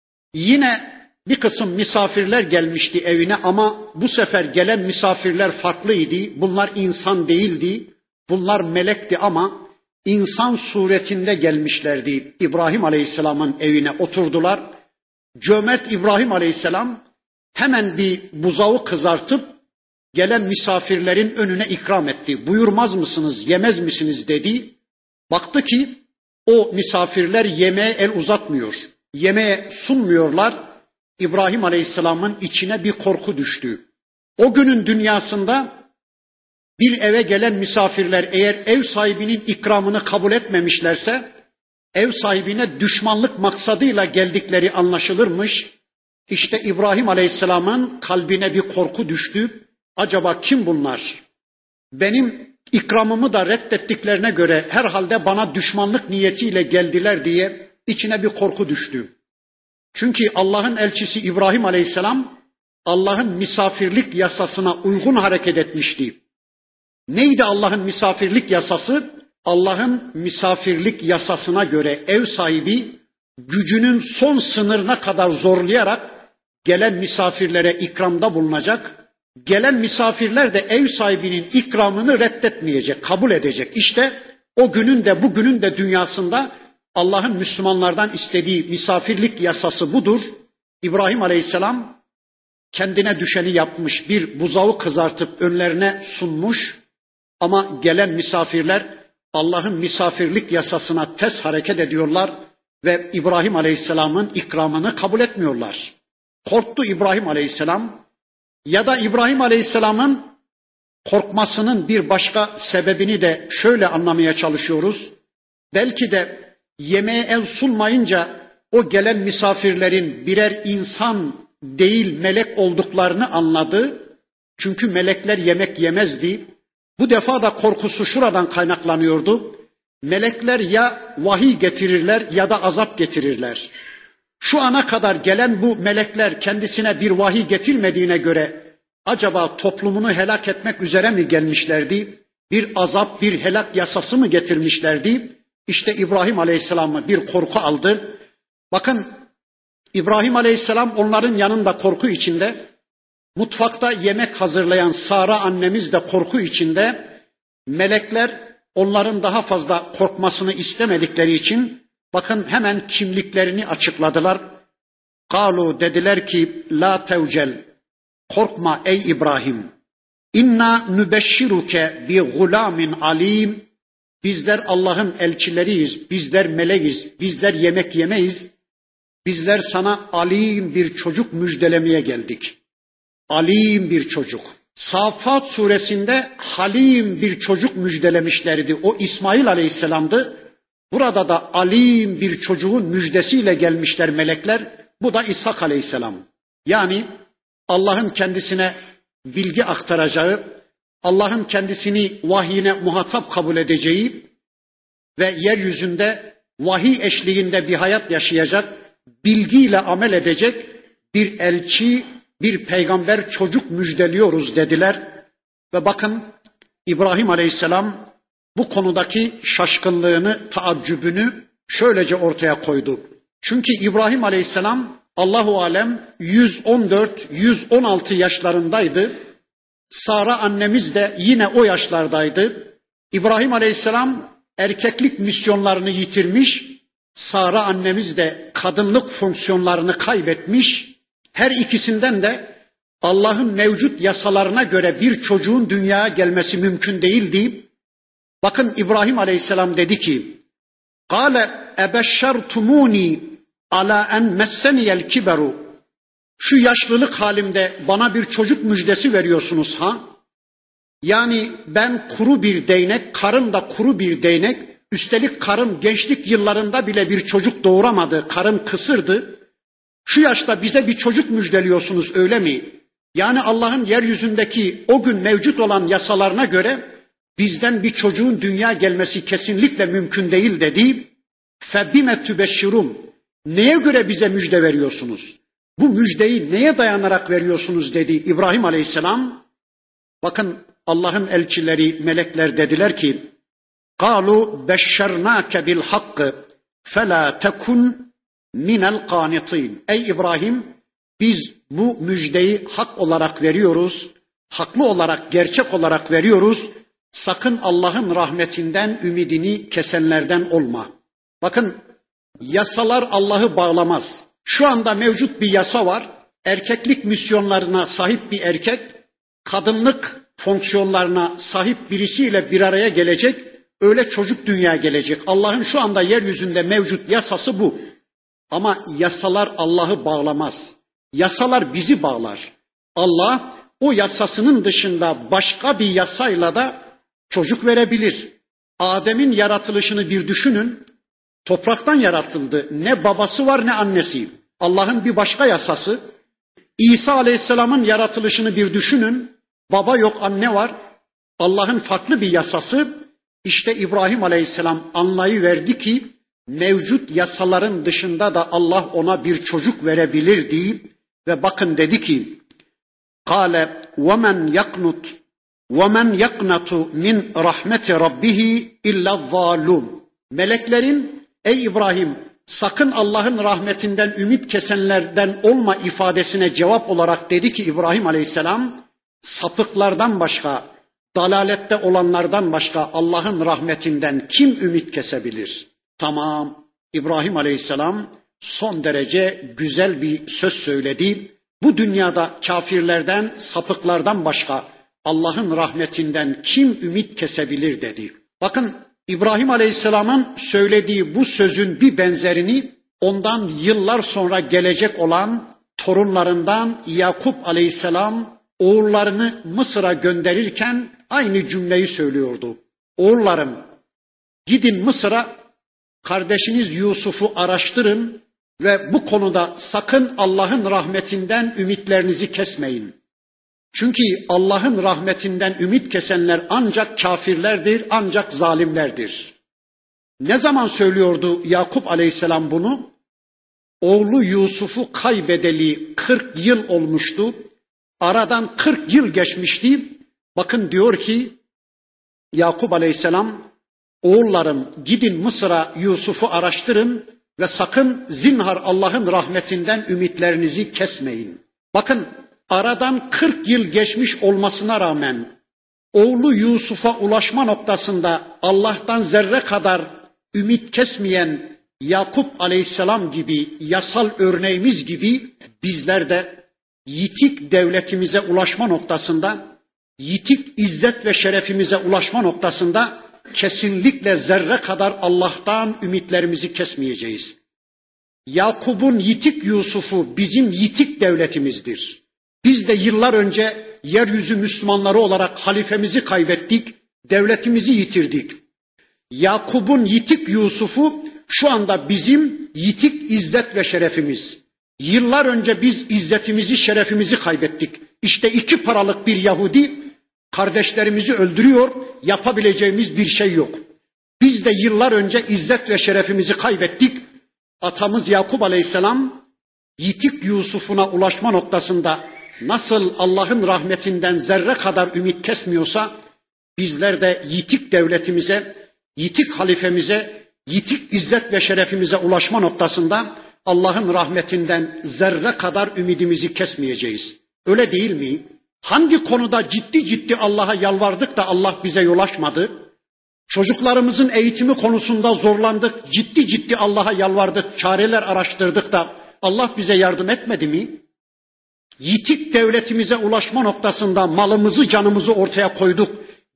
Yine bir kısım misafirler gelmişti evine ama bu sefer gelen misafirler farklıydı. Bunlar insan değildi, bunlar melekti ama insan suretinde gelmişlerdi. İbrahim Aleyhisselam'ın evine oturdular. Cömert İbrahim Aleyhisselam hemen bir buzağı kızartıp gelen misafirlerin önüne ikram etti. Buyurmaz mısınız, yemez misiniz dedi. Baktı ki o misafirler yemeğe el uzatmıyor. Yemeğe sunmuyorlar. İbrahim Aleyhisselam'ın içine bir korku düştü. O günün dünyasında bir eve gelen misafirler eğer ev sahibinin ikramını kabul etmemişlerse ev sahibine düşmanlık maksadıyla geldikleri anlaşılırmış. İşte İbrahim Aleyhisselam'ın kalbine bir korku düştü. Acaba kim bunlar? Benim ikramımı da reddettiklerine göre herhalde bana düşmanlık niyetiyle geldiler diye içine bir korku düştü. Çünkü Allah'ın elçisi İbrahim Aleyhisselam Allah'ın misafirlik yasasına uygun hareket etmişti. Neydi Allah'ın misafirlik yasası? Allah'ın misafirlik yasasına göre ev sahibi gücünün son sınırına kadar zorlayarak gelen misafirlere ikramda bulunacak. Gelen misafirler de ev sahibinin ikramını reddetmeyecek, kabul edecek. İşte o günün de bugünün de dünyasında Allah'ın Müslümanlardan istediği misafirlik yasası budur. İbrahim Aleyhisselam kendine düşeni yapmış, bir buzağı kızartıp önlerine sunmuş ama gelen misafirler Allah'ın misafirlik yasasına ters hareket ediyorlar ve İbrahim Aleyhisselam'ın ikramını kabul etmiyorlar. Korktu İbrahim Aleyhisselam ya da İbrahim Aleyhisselam'ın korkmasının bir başka sebebini de şöyle anlamaya çalışıyoruz. Belki de yemeğe el sunmayınca o gelen misafirlerin birer insan değil melek olduklarını anladı. Çünkü melekler yemek yemezdi. Bu defa da korkusu şuradan kaynaklanıyordu. Melekler ya vahiy getirirler ya da azap getirirler. Şu ana kadar gelen bu melekler kendisine bir vahiy getirmediğine göre acaba toplumunu helak etmek üzere mi gelmişlerdi? Bir azap, bir helak yasası mı getirmişlerdi? İşte İbrahim Aleyhisselam'ı bir korku aldı. Bakın İbrahim Aleyhisselam onların yanında korku içinde, mutfakta yemek hazırlayan Sara annemiz de korku içinde, melekler onların daha fazla korkmasını istemedikleri için bakın hemen kimliklerini açıkladılar. Kalu dediler ki la tevcel, korkma ey İbrahim. İnna nübeşşiruke bi gulamin alim. Bizler Allah'ın elçileriyiz, bizler meleğiz, bizler yemek yemeyiz. Bizler sana alim bir çocuk müjdelemeye geldik. Alim bir çocuk. Safat suresinde halim bir çocuk müjdelemişlerdi. O İsmail Aleyhisselam'dı. Burada da alim bir çocuğun müjdesiyle gelmişler melekler. Bu da İshak Aleyhisselam. Yani Allah'ın kendisine bilgi aktaracağı, Allah'ın kendisini vahyine muhatap kabul edeceği ve yeryüzünde vahiy eşliğinde bir hayat yaşayacak, bilgiyle amel edecek bir elçi, bir peygamber çocuk müjdeliyoruz dediler. Ve bakın İbrahim Aleyhisselam bu konudaki şaşkınlığını, taaccübünü şöylece ortaya koydu. Çünkü İbrahim Aleyhisselam Allahu alem 114-116 yaşlarındaydı. Sara annemiz de yine o yaşlardaydı. İbrahim Aleyhisselam erkeklik misyonlarını yitirmiş, Sara annemiz de kadınlık fonksiyonlarını kaybetmiş. Her ikisinden de Allah'ın mevcut yasalarına göre bir çocuğun dünyaya gelmesi mümkün değildi. Bakın İbrahim Aleyhisselam dedi ki: "Kâle ebeşşertumûni alâ en messeniyel kiberu." Şu yaşlılık halimde bana bir çocuk müjdesi veriyorsunuz ha? Yani ben kuru bir değnek, karım da kuru bir değnek. Üstelik karım gençlik yıllarında bile bir çocuk doğuramadı. Karım kısırdı. Şu yaşta bize bir çocuk müjdeliyorsunuz öyle mi? Yani Allah'ın yeryüzündeki o gün mevcut olan yasalarına göre bizden bir çocuğun dünya gelmesi kesinlikle mümkün değil dedi. Febime tübeşşirun. Neye göre bize müjde veriyorsunuz? Bu müjdeyi neye dayanarak veriyorsunuz dedi İbrahim Aleyhisselam. Bakın Allah'ın elçileri, melekler dediler ki: "Kalu beşşernâke bil hakkı felâ tekun minel qanitin." Ey İbrahim, biz bu müjdeyi hak olarak veriyoruz, haklı olarak, gerçek olarak veriyoruz. Sakın Allah'ın rahmetinden ümidini kesenlerden olma. Bakın yasalar Allah'ı bağlamaz. Şu anda mevcut bir yasa var. Erkeklik misyonlarına sahip bir erkek, kadınlık fonksiyonlarına sahip birisiyle bir araya gelecek, öyle çocuk dünyaya gelecek. Allah'ın şu anda yeryüzünde mevcut yasası bu. Ama yasalar Allah'ı bağlamaz. Yasalar bizi bağlar. Allah o yasasının dışında başka bir yasayla da çocuk verebilir. Adem'in yaratılışını bir düşünün. Topraktan yaratıldı. Ne babası var ne annesi. Allah'ın bir başka yasası. İsa Aleyhisselam'ın yaratılışını bir düşünün. Baba yok, anne var. Allah'ın farklı bir yasası. İşte İbrahim Aleyhisselam anlayıverdi ki mevcut yasaların dışında da Allah ona bir çocuk verebilir deyip ve bakın dedi ki: "Kâle وَمَنْ يَقْنَتُ min rahmeti rabbihi illa zalum." Meleklerin ey İbrahim sakın Allah'ın rahmetinden ümit kesenlerden olma ifadesine cevap olarak dedi ki İbrahim Aleyhisselam: sapıklardan başka, dalalette olanlardan başka Allah'ın rahmetinden kim ümit kesebilir? Tamam, İbrahim Aleyhisselam son derece güzel bir söz söyledi. Bu dünyada kafirlerden, sapıklardan başka Allah'ın rahmetinden kim ümit kesebilir dedi. Bakın İbrahim Aleyhisselam'ın söylediği bu sözün bir benzerini ondan yıllar sonra gelecek olan torunlarından Yakup Aleyhisselam oğullarını Mısır'a gönderirken aynı cümleyi söylüyordu. Oğullarım, gidin Mısır'a, kardeşiniz Yusuf'u araştırın ve bu konuda sakın Allah'ın rahmetinden ümitlerinizi kesmeyin. Çünkü Allah'ın rahmetinden ümit kesenler ancak kafirlerdir, ancak zalimlerdir. Ne zaman söylüyordu Yakup Aleyhisselam bunu? Oğlu Yusuf'u kaybedeli 40 yıl olmuştu. Aradan 40 yıl geçmişti. Bakın diyor ki Yakup Aleyhisselam, oğullarım gidin Mısır'a Yusuf'u araştırın ve sakın zinhar Allah'ın rahmetinden ümitlerinizi kesmeyin. Bakın aradan 40 yıl geçmiş olmasına rağmen oğlu Yusuf'a ulaşma noktasında Allah'tan zerre kadar ümit kesmeyen Yakup Aleyhisselam gibi yasal örneğimiz gibi bizler de yitik devletimize ulaşma noktasında, yitik izzet ve şerefimize ulaşma noktasında kesinlikle zerre kadar Allah'tan ümitlerimizi kesmeyeceğiz. Yakup'un yitik Yusuf'u bizim yitik devletimizdir. Biz de yıllar önce yeryüzü Müslümanları olarak halifemizi kaybettik, devletimizi yitirdik. Yakup'un yitik Yusuf'u şu anda bizim yitik izzet ve şerefimiz. Yıllar önce biz izzetimizi, şerefimizi kaybettik. İşte 2 paralık bir Yahudi kardeşlerimizi öldürüyor, yapabileceğimiz bir şey yok. Biz de yıllar önce izzet ve şerefimizi kaybettik. Atamız Yakup Aleyhisselam yitik Yusuf'una ulaşma noktasında nasıl Allah'ın rahmetinden zerre kadar ümit kesmiyorsa bizler de yitik devletimize, yitik halifemize, yitik izzet ve şerefimize ulaşma noktasında Allah'ın rahmetinden zerre kadar ümidimizi kesmeyeceğiz. Öyle değil mi? Hangi konuda ciddi Allah'a yalvardık da Allah bize yol açmadı? Çocuklarımızın eğitimi konusunda zorlandık, ciddi Allah'a yalvardık, çareler araştırdık da Allah bize yardım etmedi mi? Yitik devletimize ulaşma noktasında malımızı, canımızı ortaya koyduk,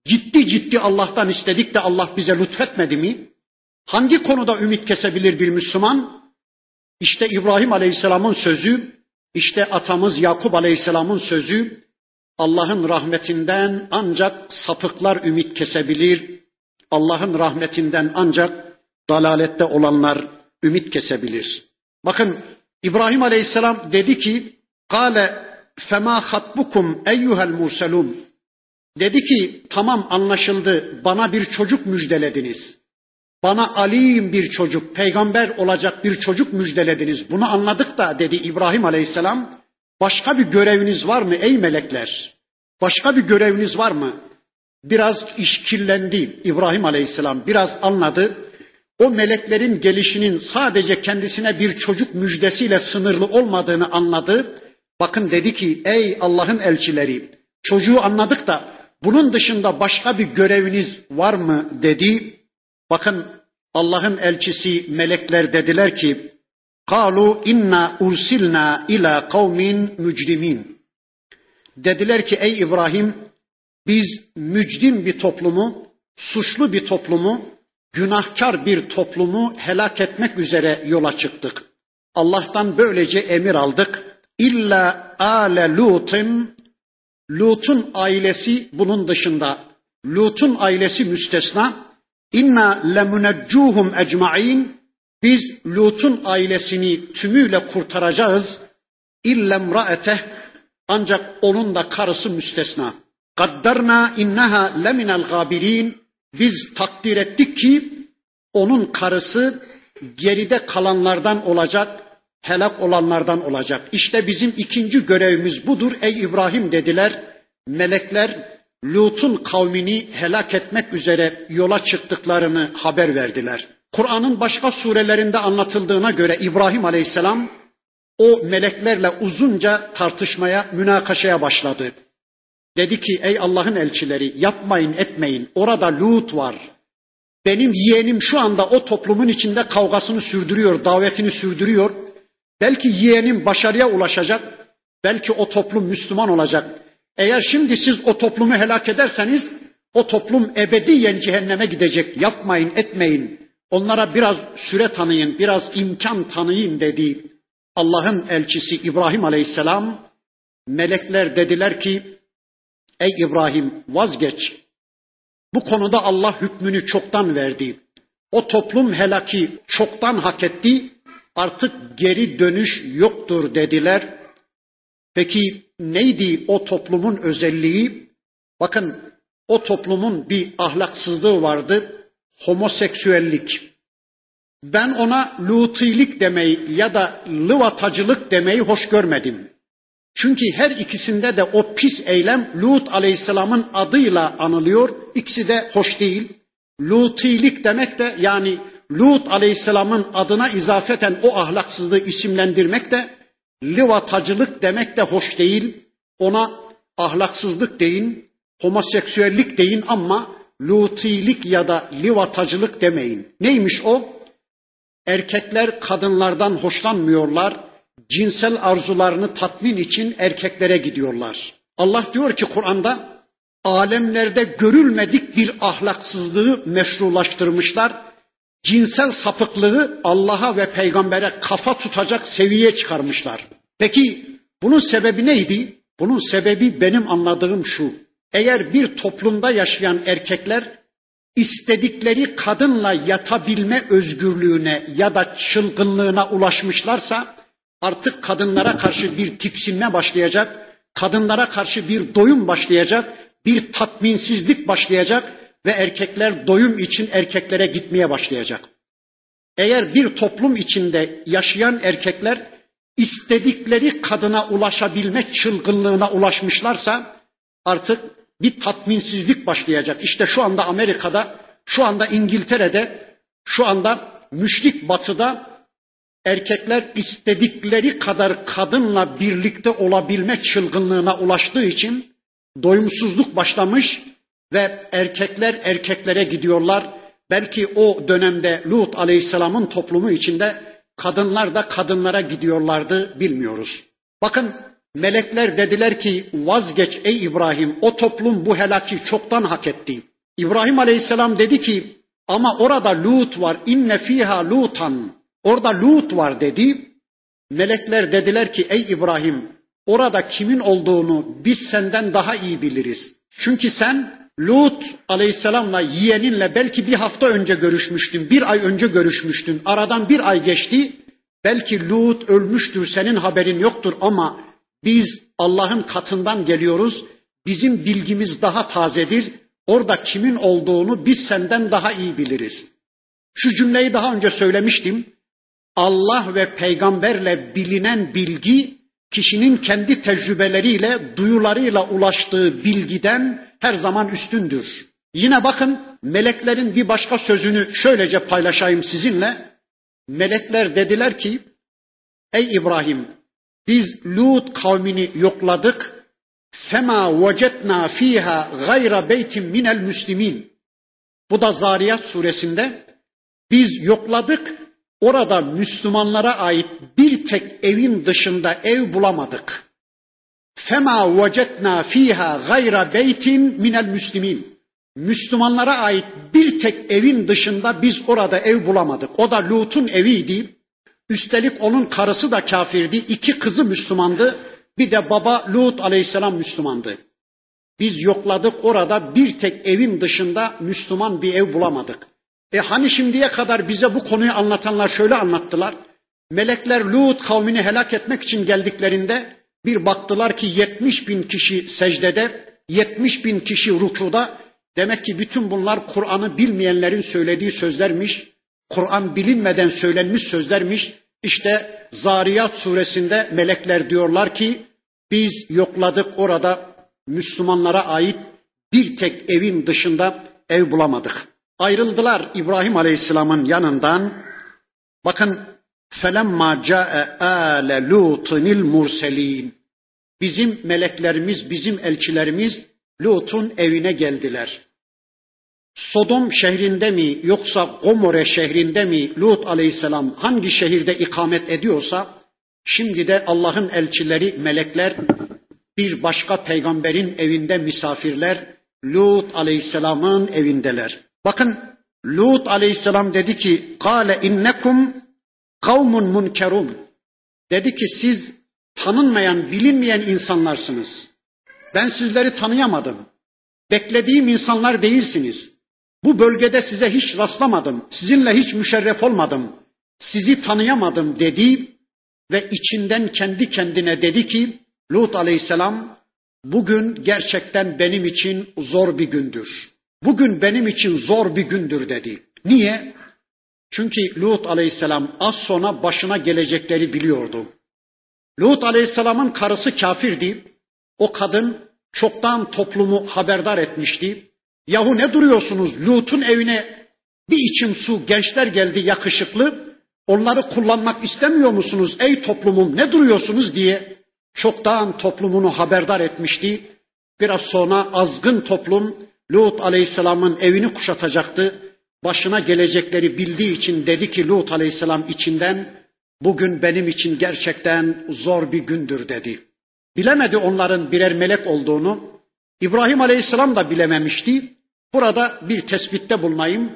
ciddi Allah'tan istedik de Allah bize lütfetmedi mi? Hangi konuda ümit kesebilir bir Müslüman? İşte İbrahim Aleyhisselam'ın sözü, işte atamız Yakup Aleyhisselam'ın sözü, Allah'ın rahmetinden ancak sapıklar ümit kesebilir, Allah'ın rahmetinden ancak dalalette olanlar ümit kesebilir. Bakın İbrahim Aleyhisselam dedi ki, "Kâle femâ hatbukum eyyuhel murselûn." Dedi ki, tamam anlaşıldı, bana bir çocuk müjdelediniz. Bana alim bir çocuk, peygamber olacak bir çocuk müjdelediniz. Bunu anladık da dedi İbrahim Aleyhisselam, başka bir göreviniz var mı ey melekler? Başka bir göreviniz var mı? Biraz işkillendi İbrahim Aleyhisselam, biraz anladı. O meleklerin gelişinin sadece kendisine bir çocuk müjdesiyle sınırlı olmadığını anladı. Bakın dedi ki, ey Allah'ın elçileri, çocuğu anladık da bunun dışında başka bir göreviniz var mı dedi. Bakın Allah'ın elçisi melekler dediler ki, "Kalu inna ursilna ila kavmin mücrimin." Dediler ki ey İbrahim, biz mücrim bir toplumu, suçlu bir toplumu, günahkar bir toplumu helak etmek üzere yola çıktık. Allah'tan böylece emir aldık. İlla ale Lut'un, Lut'un ailesi bunun dışında, Lut'un ailesi müstesna. İnna lemuneccuhum ecmaîn. Biz Lut'un ailesini tümüyle kurtaracağız. İllemraeteh, ancak onun da karısı müstesna. Kaddarna innaha leminel gabirin. Biz takdir ettik ki onun karısı geride kalanlardan olacak, helak olanlardan olacak. İşte bizim ikinci görevimiz budur ey İbrahim dediler. Melekler Lut'un kavmini helak etmek üzere yola çıktıklarını haber verdiler. Kur'an'ın başka surelerinde anlatıldığına göre İbrahim Aleyhisselam o meleklerle uzunca tartışmaya, münakaşaya başladı. Dedi ki ey Allah'ın elçileri yapmayın etmeyin. Orada Lut var. Benim yeğenim şu anda o toplumun içinde kavgasını sürdürüyor, davetini sürdürüyor. Belki yeğenim başarıya ulaşacak. Belki o toplum Müslüman olacak. Eğer şimdi siz o toplumu helak ederseniz o toplum ebediyen cehenneme gidecek. Yapmayın etmeyin. Onlara biraz süre tanıyın, biraz imkan tanıyın dedi. Allah'ın elçisi İbrahim Aleyhisselam, melekler dediler ki ey İbrahim vazgeç. Bu konuda Allah hükmünü çoktan verdi. O toplum helaki çoktan hak etti. Artık geri dönüş yoktur dediler. Peki neydi o toplumun özelliği? Bakın o toplumun bir ahlaksızlığı vardı. Homoseksüellik. Ben ona lutilik demeyi ya da lıvatacılık demeyi hoş görmedim. Çünkü her ikisinde de o pis eylem Lut Aleyhisselam'ın adıyla anılıyor. İkisi de hoş değil. Lutilik demek de yani Lut Aleyhisselam'ın adına izafeten o ahlaksızlığı isimlendirmek de livatacılık demek de hoş değil. Ona ahlaksızlık deyin, homoseksüellik deyin ama lutilik ya da livatacılık demeyin. Neymiş o? Erkekler kadınlardan hoşlanmıyorlar. Cinsel arzularını tatmin için erkeklere gidiyorlar. Allah diyor ki Kur'an'da alemlerde görülmedik bir ahlaksızlığı meşrulaştırmışlar. Cinsel sapıklığı Allah'a ve peygambere kafa tutacak seviyeye çıkarmışlar. Peki bunun sebebi neydi? Bunun sebebi benim anladığım şu. Eğer bir toplumda yaşayan erkekler istedikleri kadınla yatabilme özgürlüğüne ya da çılgınlığına ulaşmışlarsa artık kadınlara karşı bir tiksinme başlayacak, kadınlara karşı bir doyum başlayacak, bir tatminsizlik başlayacak ve erkekler doyum için erkeklere gitmeye başlayacak. Eğer bir toplum içinde yaşayan erkekler istedikleri kadına ulaşabilme çılgınlığına ulaşmışlarsa artık bir tatminsizlik başlayacak. İşte şu anda Amerika'da, şu anda İngiltere'de, şu anda müşrik batıda erkekler istedikleri kadar kadınla birlikte olabilme çılgınlığına ulaştığı için doyumsuzluk başlamış ve erkekler erkeklere gidiyorlar. Belki o dönemde Lut Aleyhisselam'ın toplumu içinde kadınlar da kadınlara gidiyorlardı, bilmiyoruz. Bakın melekler dediler ki vazgeç ey İbrahim, o toplum bu helaki çoktan hak etti. İbrahim Aleyhisselam dedi ki ama orada Lut var, inne fiha lutan, orada Lut var dedi. Melekler dediler ki ey İbrahim, orada kimin olduğunu biz senden daha iyi biliriz. Çünkü sen Lut Aleyhisselam'la yeğeninle belki bir hafta önce görüşmüştün, bir ay önce görüşmüştün, aradan bir ay geçti. Belki Lut ölmüştür, senin haberin yoktur ama biz Allah'ın katından geliyoruz. Bizim bilgimiz daha tazedir. Orada kimin olduğunu biz senden daha iyi biliriz. Şu cümleyi daha önce söylemiştim. Allah ve peygamberle bilinen bilgi kişinin kendi tecrübeleriyle, duyularıyla ulaştığı bilgiden her zaman üstündür. Yine bakın meleklerin bir başka sözünü şöylece paylaşayım sizinle. Melekler dediler ki ey İbrahim, biz Lut kavmini yokladık. Fema vecetna fiha gayra beytin minel müslimin. Bu da Zariyat suresinde. Biz yokladık, orada Müslümanlara ait bir tek evin dışında ev bulamadık. Fema vecetna fiha gayra beytin minel müslimin. Müslümanlara ait bir tek evin dışında biz orada ev bulamadık. O da Lut'un eviydi. Üstelik onun karısı da kafirdi. 2 kızı Müslümandı. Bir de baba Lut Aleyhisselam Müslümandı. Biz yokladık, orada bir tek evin dışında Müslüman bir ev bulamadık. Hani şimdiye kadar bize bu konuyu anlatanlar şöyle anlattılar. Melekler Lut kavmini helak etmek için geldiklerinde bir baktılar ki 70.000 kişi secdede, 70.000 kişi rükuda. Demek ki bütün bunlar Kur'an'ı bilmeyenlerin söylediği sözlermiş. Kur'an bilinmeden söylenmiş sözlermiş. İşte Zariyat suresinde melekler diyorlar ki biz yokladık, orada Müslümanlara ait bir tek evin dışında ev bulamadık. Ayrıldılar İbrahim Aleyhisselam'ın yanından. Bakın فَلَمَّا جَاءَ آلَ لُوطٍ الْمُرْسَلِينَ. bizim meleklerimiz, bizim elçilerimiz Lut'un evine geldiler. Sodom şehrinde mi yoksa Gomorre şehrinde mi Lut aleyhisselam hangi şehirde ikamet ediyorsa, şimdi de Allah'ın elçileri, melekler bir başka peygamberin evinde misafirler, Lut aleyhisselamın evindeler. Bakın Lut aleyhisselam dedi ki, "Kâle innekum kavmun munkerun." Dedi ki siz tanınmayan, bilinmeyen insanlarsınız. Ben sizleri tanıyamadım. Beklediğim insanlar değilsiniz. Bu bölgede size hiç rastlamadım. Sizinle hiç müşerref olmadım. Sizi tanıyamadım dedi ve içinden kendi kendine dedi ki, Lut aleyhisselam, bugün gerçekten benim için zor bir gündür. Bugün benim için zor bir gündür dedi. Niye? Çünkü Lut aleyhisselam az sonra başına gelecekleri biliyordu. Lut aleyhisselamın karısı kafirdi. O kadın çoktan toplumu haberdar etmişti. Yahu ne duruyorsunuz? Lut'un evine bir içim su gençler geldi yakışıklı. Onları kullanmak istemiyor musunuz ey toplumum, ne duruyorsunuz diye çoktan toplumunu haberdar etmişti. Biraz sonra azgın toplum Lut aleyhisselamın evini kuşatacaktı. Başına gelecekleri bildiği için dedi ki Lut aleyhisselam içinden, bugün benim için gerçekten zor bir gündür dedi. Bilemedi onların birer melek olduğunu. İbrahim aleyhisselam da bilememişti. Burada bir tespitte bulunayım.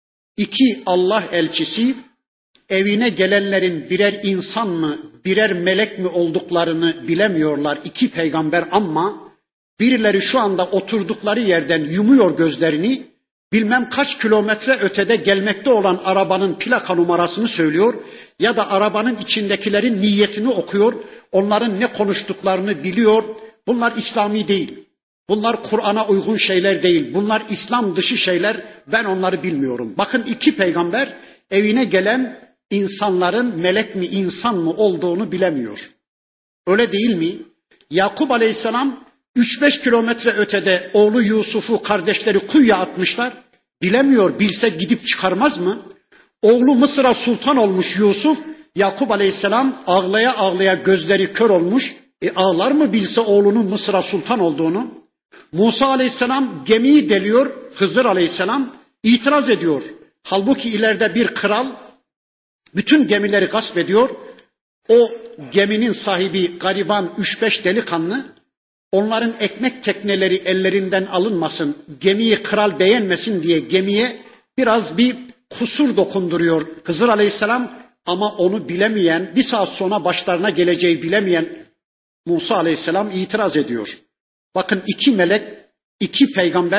İki Allah elçisi evine gelenlerin birer insan mı, birer melek mi olduklarını bilemiyorlar. İki peygamber ama birileri şu anda oturdukları yerden yumuyor gözlerini, bilmem kaç kilometre ötede gelmekte olan arabanın plaka numarasını söylüyor ya da arabanın içindekilerin niyetini okuyor, onların ne konuştuklarını biliyor. Bunlar İslami değil. Bunlar Kur'an'a uygun şeyler değil. Bunlar İslam dışı şeyler. Ben onları bilmiyorum. Bakın iki peygamber evine gelen insanların melek mi insan mı olduğunu bilemiyor. Öyle değil mi? Yakup aleyhisselam 3-5 kilometre ötede oğlu Yusuf'u kardeşleri kuyuya atmışlar. Bilemiyor, bilse gidip çıkarmaz mı? Oğlu Mısır'a sultan olmuş Yusuf, Yakup aleyhisselam ağlaya ağlaya gözleri kör olmuş. Ağlar mı bilse oğlunun Mısır'a sultan olduğunu? Musa aleyhisselam gemiyi deliyor, Hızır aleyhisselam itiraz ediyor. Halbuki ileride bir kral bütün gemileri gasp ediyor. O geminin sahibi gariban 3-5 delikanlı, onların ekmek tekneleri ellerinden alınmasın, gemiyi kral beğenmesin diye gemiye biraz bir kusur dokunduruyor Hızır aleyhisselam, ama onu bilemeyen, bir saat sonra başlarına geleceği bilemeyen Musa aleyhisselam itiraz ediyor. Bakın iki melek, iki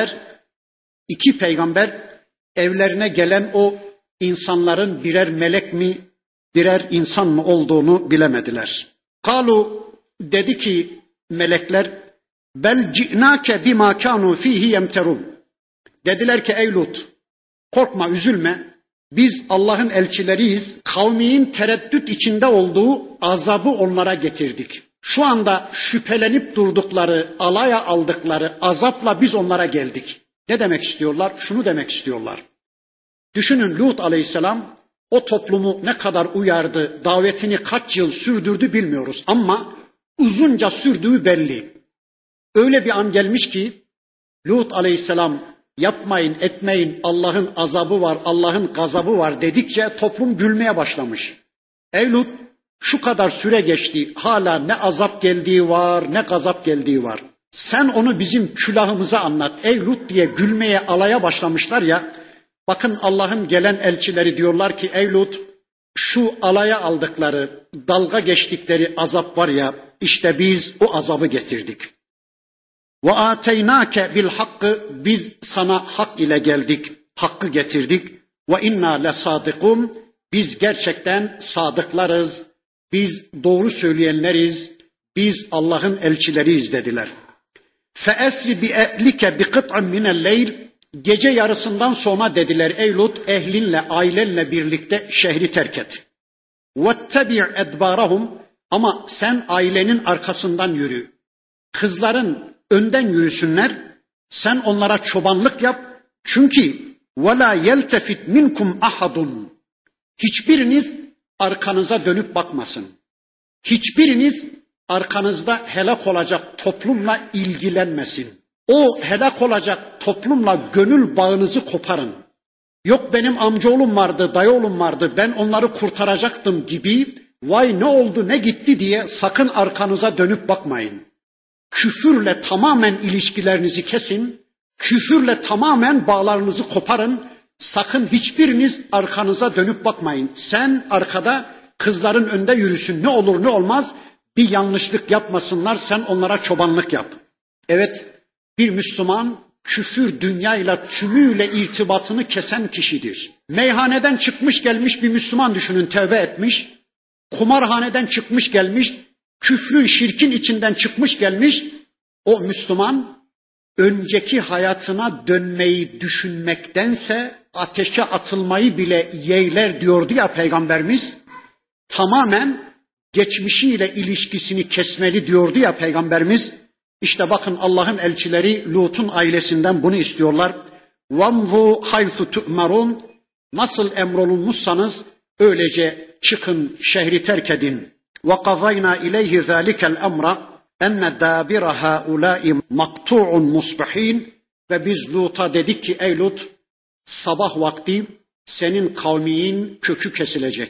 peygamber evlerine gelen o insanların birer melek mi, birer insan mı olduğunu bilemediler. Kalu, dedi ki melekler, bel ci'nake bima kanu fihi yemterun. Dediler ki ey Lut, korkma, üzülme. Biz Allah'ın elçileriyiz. Kavminin tereddüt içinde olduğu azabı onlara getirdik. Şu anda şüphelenip durdukları, alaya aldıkları azapla biz onlara geldik. Ne demek istiyorlar? Şunu demek istiyorlar. Düşünün, Lut aleyhisselam o toplumu ne kadar uyardı, davetini kaç yıl sürdürdü bilmiyoruz ama uzunca sürdüğü belli. Öyle bir an gelmiş ki Lut aleyhisselam yapmayın, etmeyin, Allah'ın azabı var, Allah'ın gazabı var dedikçe toplum gülmeye başlamış. Ey Lut, şu kadar süre geçti, hala ne azap geldiği var, ne gazap geldiği var. Sen onu bizim külahımıza anlat ey Lut diye gülmeye, alaya başlamışlar ya. Bakın Allah'ın gelen elçileri diyorlar ki ey Lut, şu alaya aldıkları, dalga geçtikleri azap var ya, işte biz o azabı getirdik. Ve ateynake bil hakkı, biz sana hak ile geldik, hakkı getirdik. Ve inna lesadikun, biz gerçekten sadıklarız, biz doğru söyleyenleriz, biz Allah'ın elçileriyiz dediler. Feesri bi ehlike bi kıt'in minel leyl, gece yarısından sonra dediler ey Lut, ehlinle, ailenle birlikte şehri terk et. Vettebi' edbarahum, ama sen ailenin arkasından yürü. Kızların önden yürüsünler, sen onlara çobanlık yap. Çünkü وَلَا يَلْتَفِتْ مِنْكُمْ ahadun. Hiçbiriniz arkanıza dönüp bakmasın. Hiçbiriniz arkanızda helak olacak toplumla ilgilenmesin. O helak olacak toplumla gönül bağınızı koparın. Yok benim amcaoğlum vardı, dayıoğlum vardı, ben onları kurtaracaktım gibi, vay ne oldu ne gitti diye sakın arkanıza dönüp bakmayın. Küfürle tamamen ilişkilerinizi kesin, küfürle tamamen bağlarınızı koparın, sakın hiçbiriniz arkanıza dönüp bakmayın. Sen arkada, kızların önde yürüsün, ne olur ne olmaz, bir yanlışlık yapmasınlar, sen onlara çobanlık yap. Evet, bir Müslüman küfür dünyayla tümüyle irtibatını kesen kişidir. Meyhaneden çıkmış gelmiş bir Müslüman düşünün, tövbe etmiş. Kumarhaneden çıkmış gelmiş, küfrün şirkin içinden çıkmış gelmiş. O Müslüman önceki hayatına dönmeyi düşünmektense ateşe atılmayı bile yeğler diyordu ya Peygamberimiz. Tamamen geçmişiyle ilişkisini kesmeli diyordu ya Peygamberimiz. İşte bakın Allah'ın elçileri Lut'un ailesinden bunu istiyorlar. وَمْضُوا حَيْثُ تُؤْمَرُونَ Nasıl emrolunmuşsanız öylece çıkın, şehri terk edin. وَقَضَيْنَا إِلَيْهِ ذَٰلِكَ الْأَمْرَ اَنَّ دَابِرَ هَٰؤُلَاءِ مَقْتُوعٌ مُصْبِح۪ينَ Ve biz Lut'a dedik ki ey Lut, sabah vakti senin kavmin kökü kesilecek.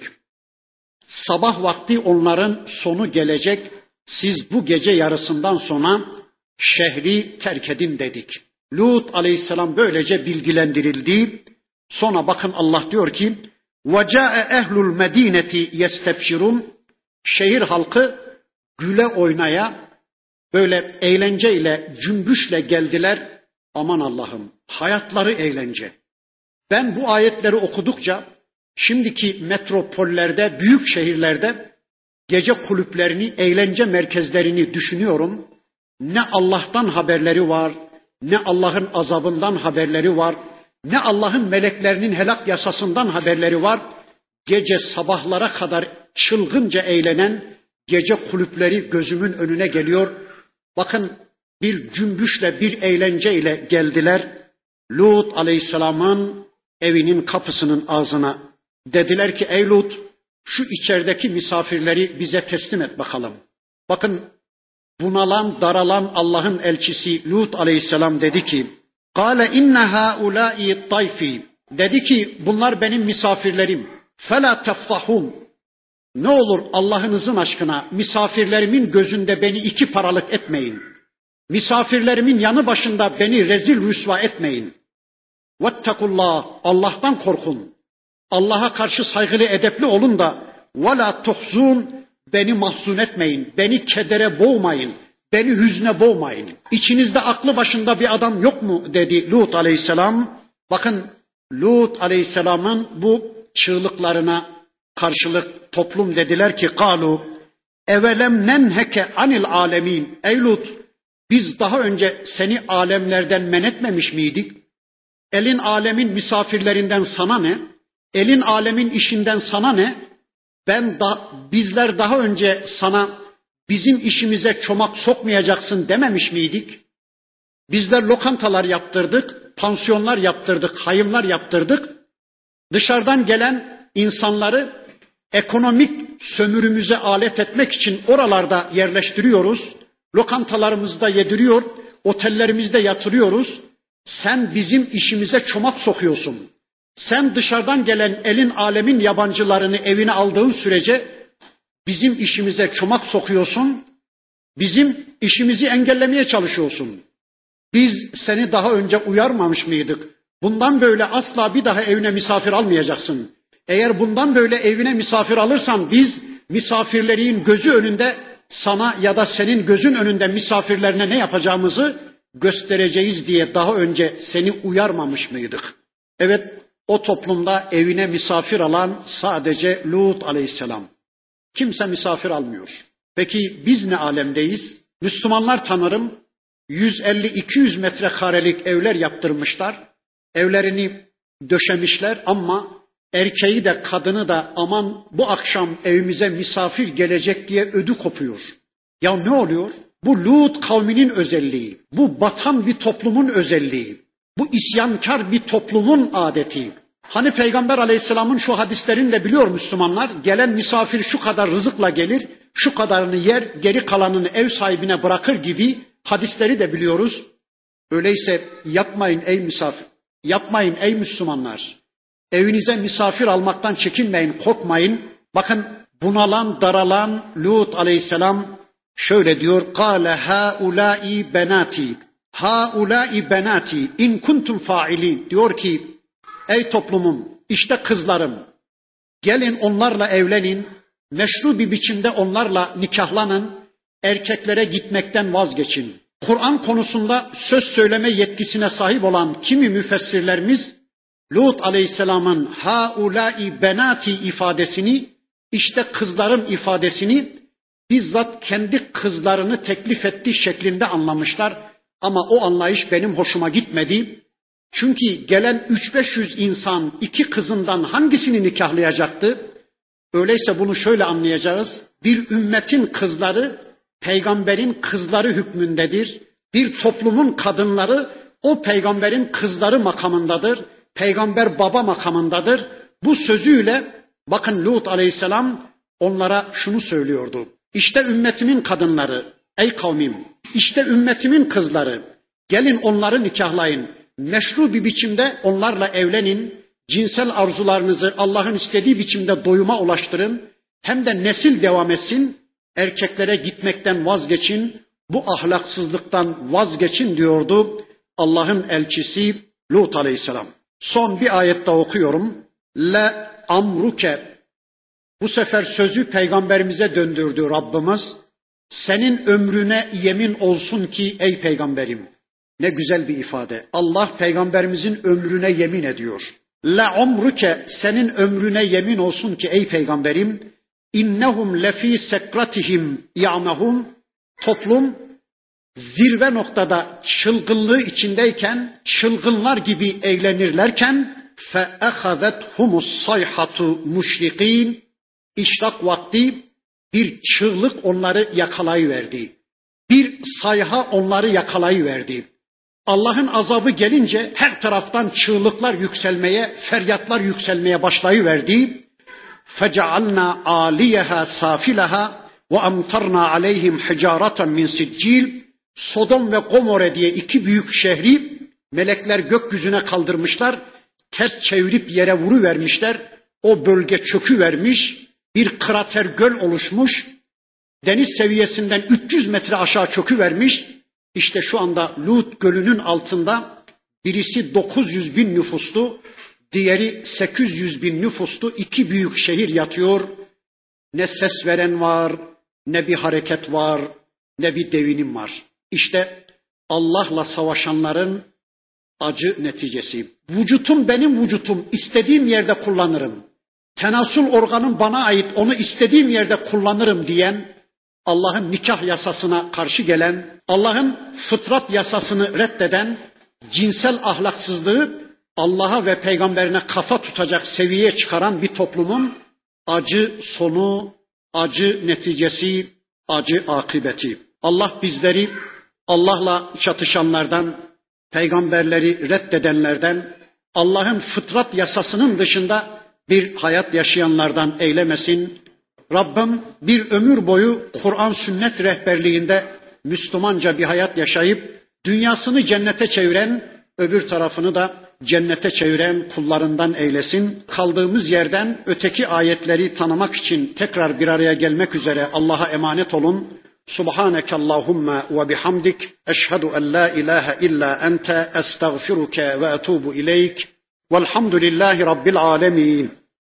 Sabah vakti onların sonu gelecek. Siz bu gece yarısından sonra şehri terk edin dedik. Lut aleyhisselam böylece bilgilendirildi. Sonra bakın Allah diyor ki وَجَاءَ اَهْلُ الْمَد۪ينَةِ يَسْتَبْشِرُونَ Şehir halkı güle oynaya, böyle eğlenceyle, cümbüşle geldiler. Aman Allah'ım, hayatları eğlence. Ben bu ayetleri okudukça şimdiki metropollerde, büyük şehirlerde gece kulüplerini, eğlence merkezlerini düşünüyorum. Ne Allah'tan haberleri var, ne Allah'ın azabından haberleri var, ne Allah'ın meleklerinin helak yasasından haberleri var. Gece sabahlara kadar çılgınca eğlenen gece kulüpleri gözümün önüne geliyor. Bakın bir cümbüşle, bir eğlenceyle geldiler. Lut aleyhisselamın evinin kapısının ağzına. Dediler ki ey Lut, şu içerideki misafirleri bize teslim et bakalım. Bakın bunalan, daralan Allah'ın elçisi Lut aleyhisselam dedi ki قَالَ اِنَّ هَٰؤُلَٰئِ طَيْفِي Dedi ki bunlar benim misafirlerim. فَلَا تَفْضَحُونَ Ne olur Allah'ınızın aşkına misafirlerimin gözünde beni iki paralık etmeyin. Misafirlerimin yanı başında beni rezil rüsva etmeyin. وَاتَّقُوا اللّٰهِ Allah'tan korkun. Allah'a karşı saygılı edepli olun da وَلَا تُخْزُونَ Beni mahzun etmeyin, beni kedere boğmayın, beni hüzne boğmayın. İçinizde aklı başında bir adam yok mu dedi Lut aleyhisselam. Bakın Lut aleyhisselamın bu çığlıklarına karşılık toplum dediler ki قَالُوا اَوَلَمْ نَنْهَكَ عَنِ الْعَالَمِينَ Ey Lut, biz daha önce seni alemlerden men etmemiş miydik? Elin alemin misafirlerinden sana ne? Elin alemin işinden sana ne? Bizler daha önce sana bizim işimize çomak sokmayacaksın dememiş miydik? Bizler lokantalar yaptırdık, pansiyonlar yaptırdık, hayımlar yaptırdık. Dışarıdan gelen insanları ekonomik sömürümüze alet etmek için oralarda yerleştiriyoruz. Lokantalarımızda yediriyor, otellerimizde yatırıyoruz. Sen bizim işimize çomak sokuyorsun. Sen dışarıdan gelen elin alemin yabancılarını evine aldığın sürece bizim işimize çomak sokuyorsun. Bizim işimizi engellemeye çalışıyorsun. Biz seni daha önce uyarmamış mıydık? Bundan böyle asla bir daha evine misafir almayacaksın. Eğer bundan böyle evine misafir alırsan biz misafirlerin gözü önünde sana ya da senin gözün önünde misafirlerine ne yapacağımızı göstereceğiz diye daha önce seni uyarmamış mıydık? Evet, o toplumda evine misafir alan sadece Lut aleyhisselam. Kimse misafir almıyor. Peki biz ne alemdeyiz? Müslümanlar tanırım 150-200 metrekarelik evler yaptırmışlar. Evlerini döşemişler ama erkeği de kadını da aman bu akşam evimize misafir gelecek diye ödü kopuyor. Ya ne oluyor? Bu Lut kavminin özelliği, bu batan bir toplumun özelliği, bu isyankar bir toplumun adeti. Hani Peygamber Aleyhisselam'ın şu hadislerini de biliyor Müslümanlar, gelen misafir şu kadar rızıkla gelir, şu kadarını yer, geri kalanını ev sahibine bırakır gibi hadisleri de biliyoruz. Öyleyse yapmayın ey Müslümanlar. Evinize misafir almaktan çekinmeyin, korkmayın. Bakın bunalan, daralan Lut aleyhisselam şöyle diyor. Kâle haulâi benâti. Haulâi benâti in kuntum fâilîn. Diyor ki ey toplumum, işte kızlarım. Gelin onlarla evlenin. Meşru bir biçimde onlarla nikahlanın. Erkeklere gitmekten vazgeçin. Kur'an konusunda söz söyleme yetkisine sahip olan kimi müfessirlerimiz Lut aleyhisselamın haulâi benâti ifadesini, işte kızlarım ifadesini bizzat kendi kızlarını teklif ettiği şeklinde anlamışlar. Ama o anlayış benim hoşuma gitmedi. Çünkü gelen 300-500 insan iki kızından hangisini nikahlayacaktı? Öyleyse bunu şöyle anlayacağız. Bir ümmetin kızları peygamberin kızları hükmündedir. Bir toplumun kadınları o peygamberin kızları makamındadır. Peygamber baba makamındadır. Bu sözüyle bakın Lut aleyhisselam onlara şunu söylüyordu. İşte ümmetimin kadınları, ey kavmim, işte ümmetimin kızları, gelin onları nikahlayın. Meşru bir biçimde onlarla evlenin. Cinsel arzularınızı Allah'ın istediği biçimde doyuma ulaştırın. Hem de nesil devam etsin. Erkeklere gitmekten vazgeçin. Bu ahlaksızlıktan vazgeçin diyordu Allah'ın elçisi Lut aleyhisselam. Son bir ayette okuyorum. Le amruke. Bu sefer sözü peygamberimize döndürdü Rabbimiz. Senin ömrüne yemin olsun ki ey peygamberim. Ne güzel bir ifade. Allah peygamberimizin ömrüne yemin ediyor. La umruke, senin ömrüne yemin olsun ki ey peygamberim. İnnehum lefi sekratihim ya'mahun. Toplum zirve noktada çılgınlığı içindeyken, çılgınlar gibi eğlenirlerken fe ahazethumus sayhatu muşrikin. İşrak vakti bir çığlık onları yakalayıverdi. Bir sayha onları yakalayıverdi. Allah'ın azabı gelince her taraftan çığlıklar yükselmeye, feryatlar yükselmeye başlayıverdi. فَجَعَلْنَا عَالِيَهَا سَافِلَهَا وَاَمْطَرْنَا عَلَيْهِمْ حِجَارَةً مِنْ سِجِّيلٍ. Sodom ve Gomorre diye iki büyük şehri melekler gökyüzüne kaldırmışlar. Ters çevirip yere vuruvermişler. O bölge çöküvermiş. Bir krater göl oluşmuş. Deniz seviyesinden 300 metre aşağı çöküvermiş. İşte şu anda Lut Gölü'nün altında birisi 900 bin nüfuslu, diğeri 800 bin nüfuslu iki büyük şehir yatıyor. Ne ses veren var, ne bir hareket var, ne bir devinim var. İşte Allah'la savaşanların acı neticesi. Vücutum benim vücutum, istediğim yerde kullanırım. Tenasül organım bana ait, onu istediğim yerde kullanırım diyen, Allah'ın nikah yasasına karşı gelen, Allah'ın fıtrat yasasını reddeden, cinsel ahlaksızlığı Allah'a ve peygamberine kafa tutacak seviyeye çıkaran bir toplumun acı sonu, acı neticesi, acı akıbeti. Allah bizleri Allah'la çatışanlardan, peygamberleri reddedenlerden, Allah'ın fıtrat yasasının dışında bir hayat yaşayanlardan eylemesin. Rabbim bir ömür boyu Kur'an sünnet rehberliğinde Müslümanca bir hayat yaşayıp dünyasını cennete çeviren, öbür tarafını da cennete çeviren kullarından eylesin. Kaldığımız yerden öteki ayetleri tanımak için tekrar bir araya gelmek üzere Allah'a emanet olun. Subhaneke Allahumma ve bihamdik. Eşhedü en la ilahe illa ente estağfiruke ve etubu ileyk. Velhamdülillahi Rabbil alemin.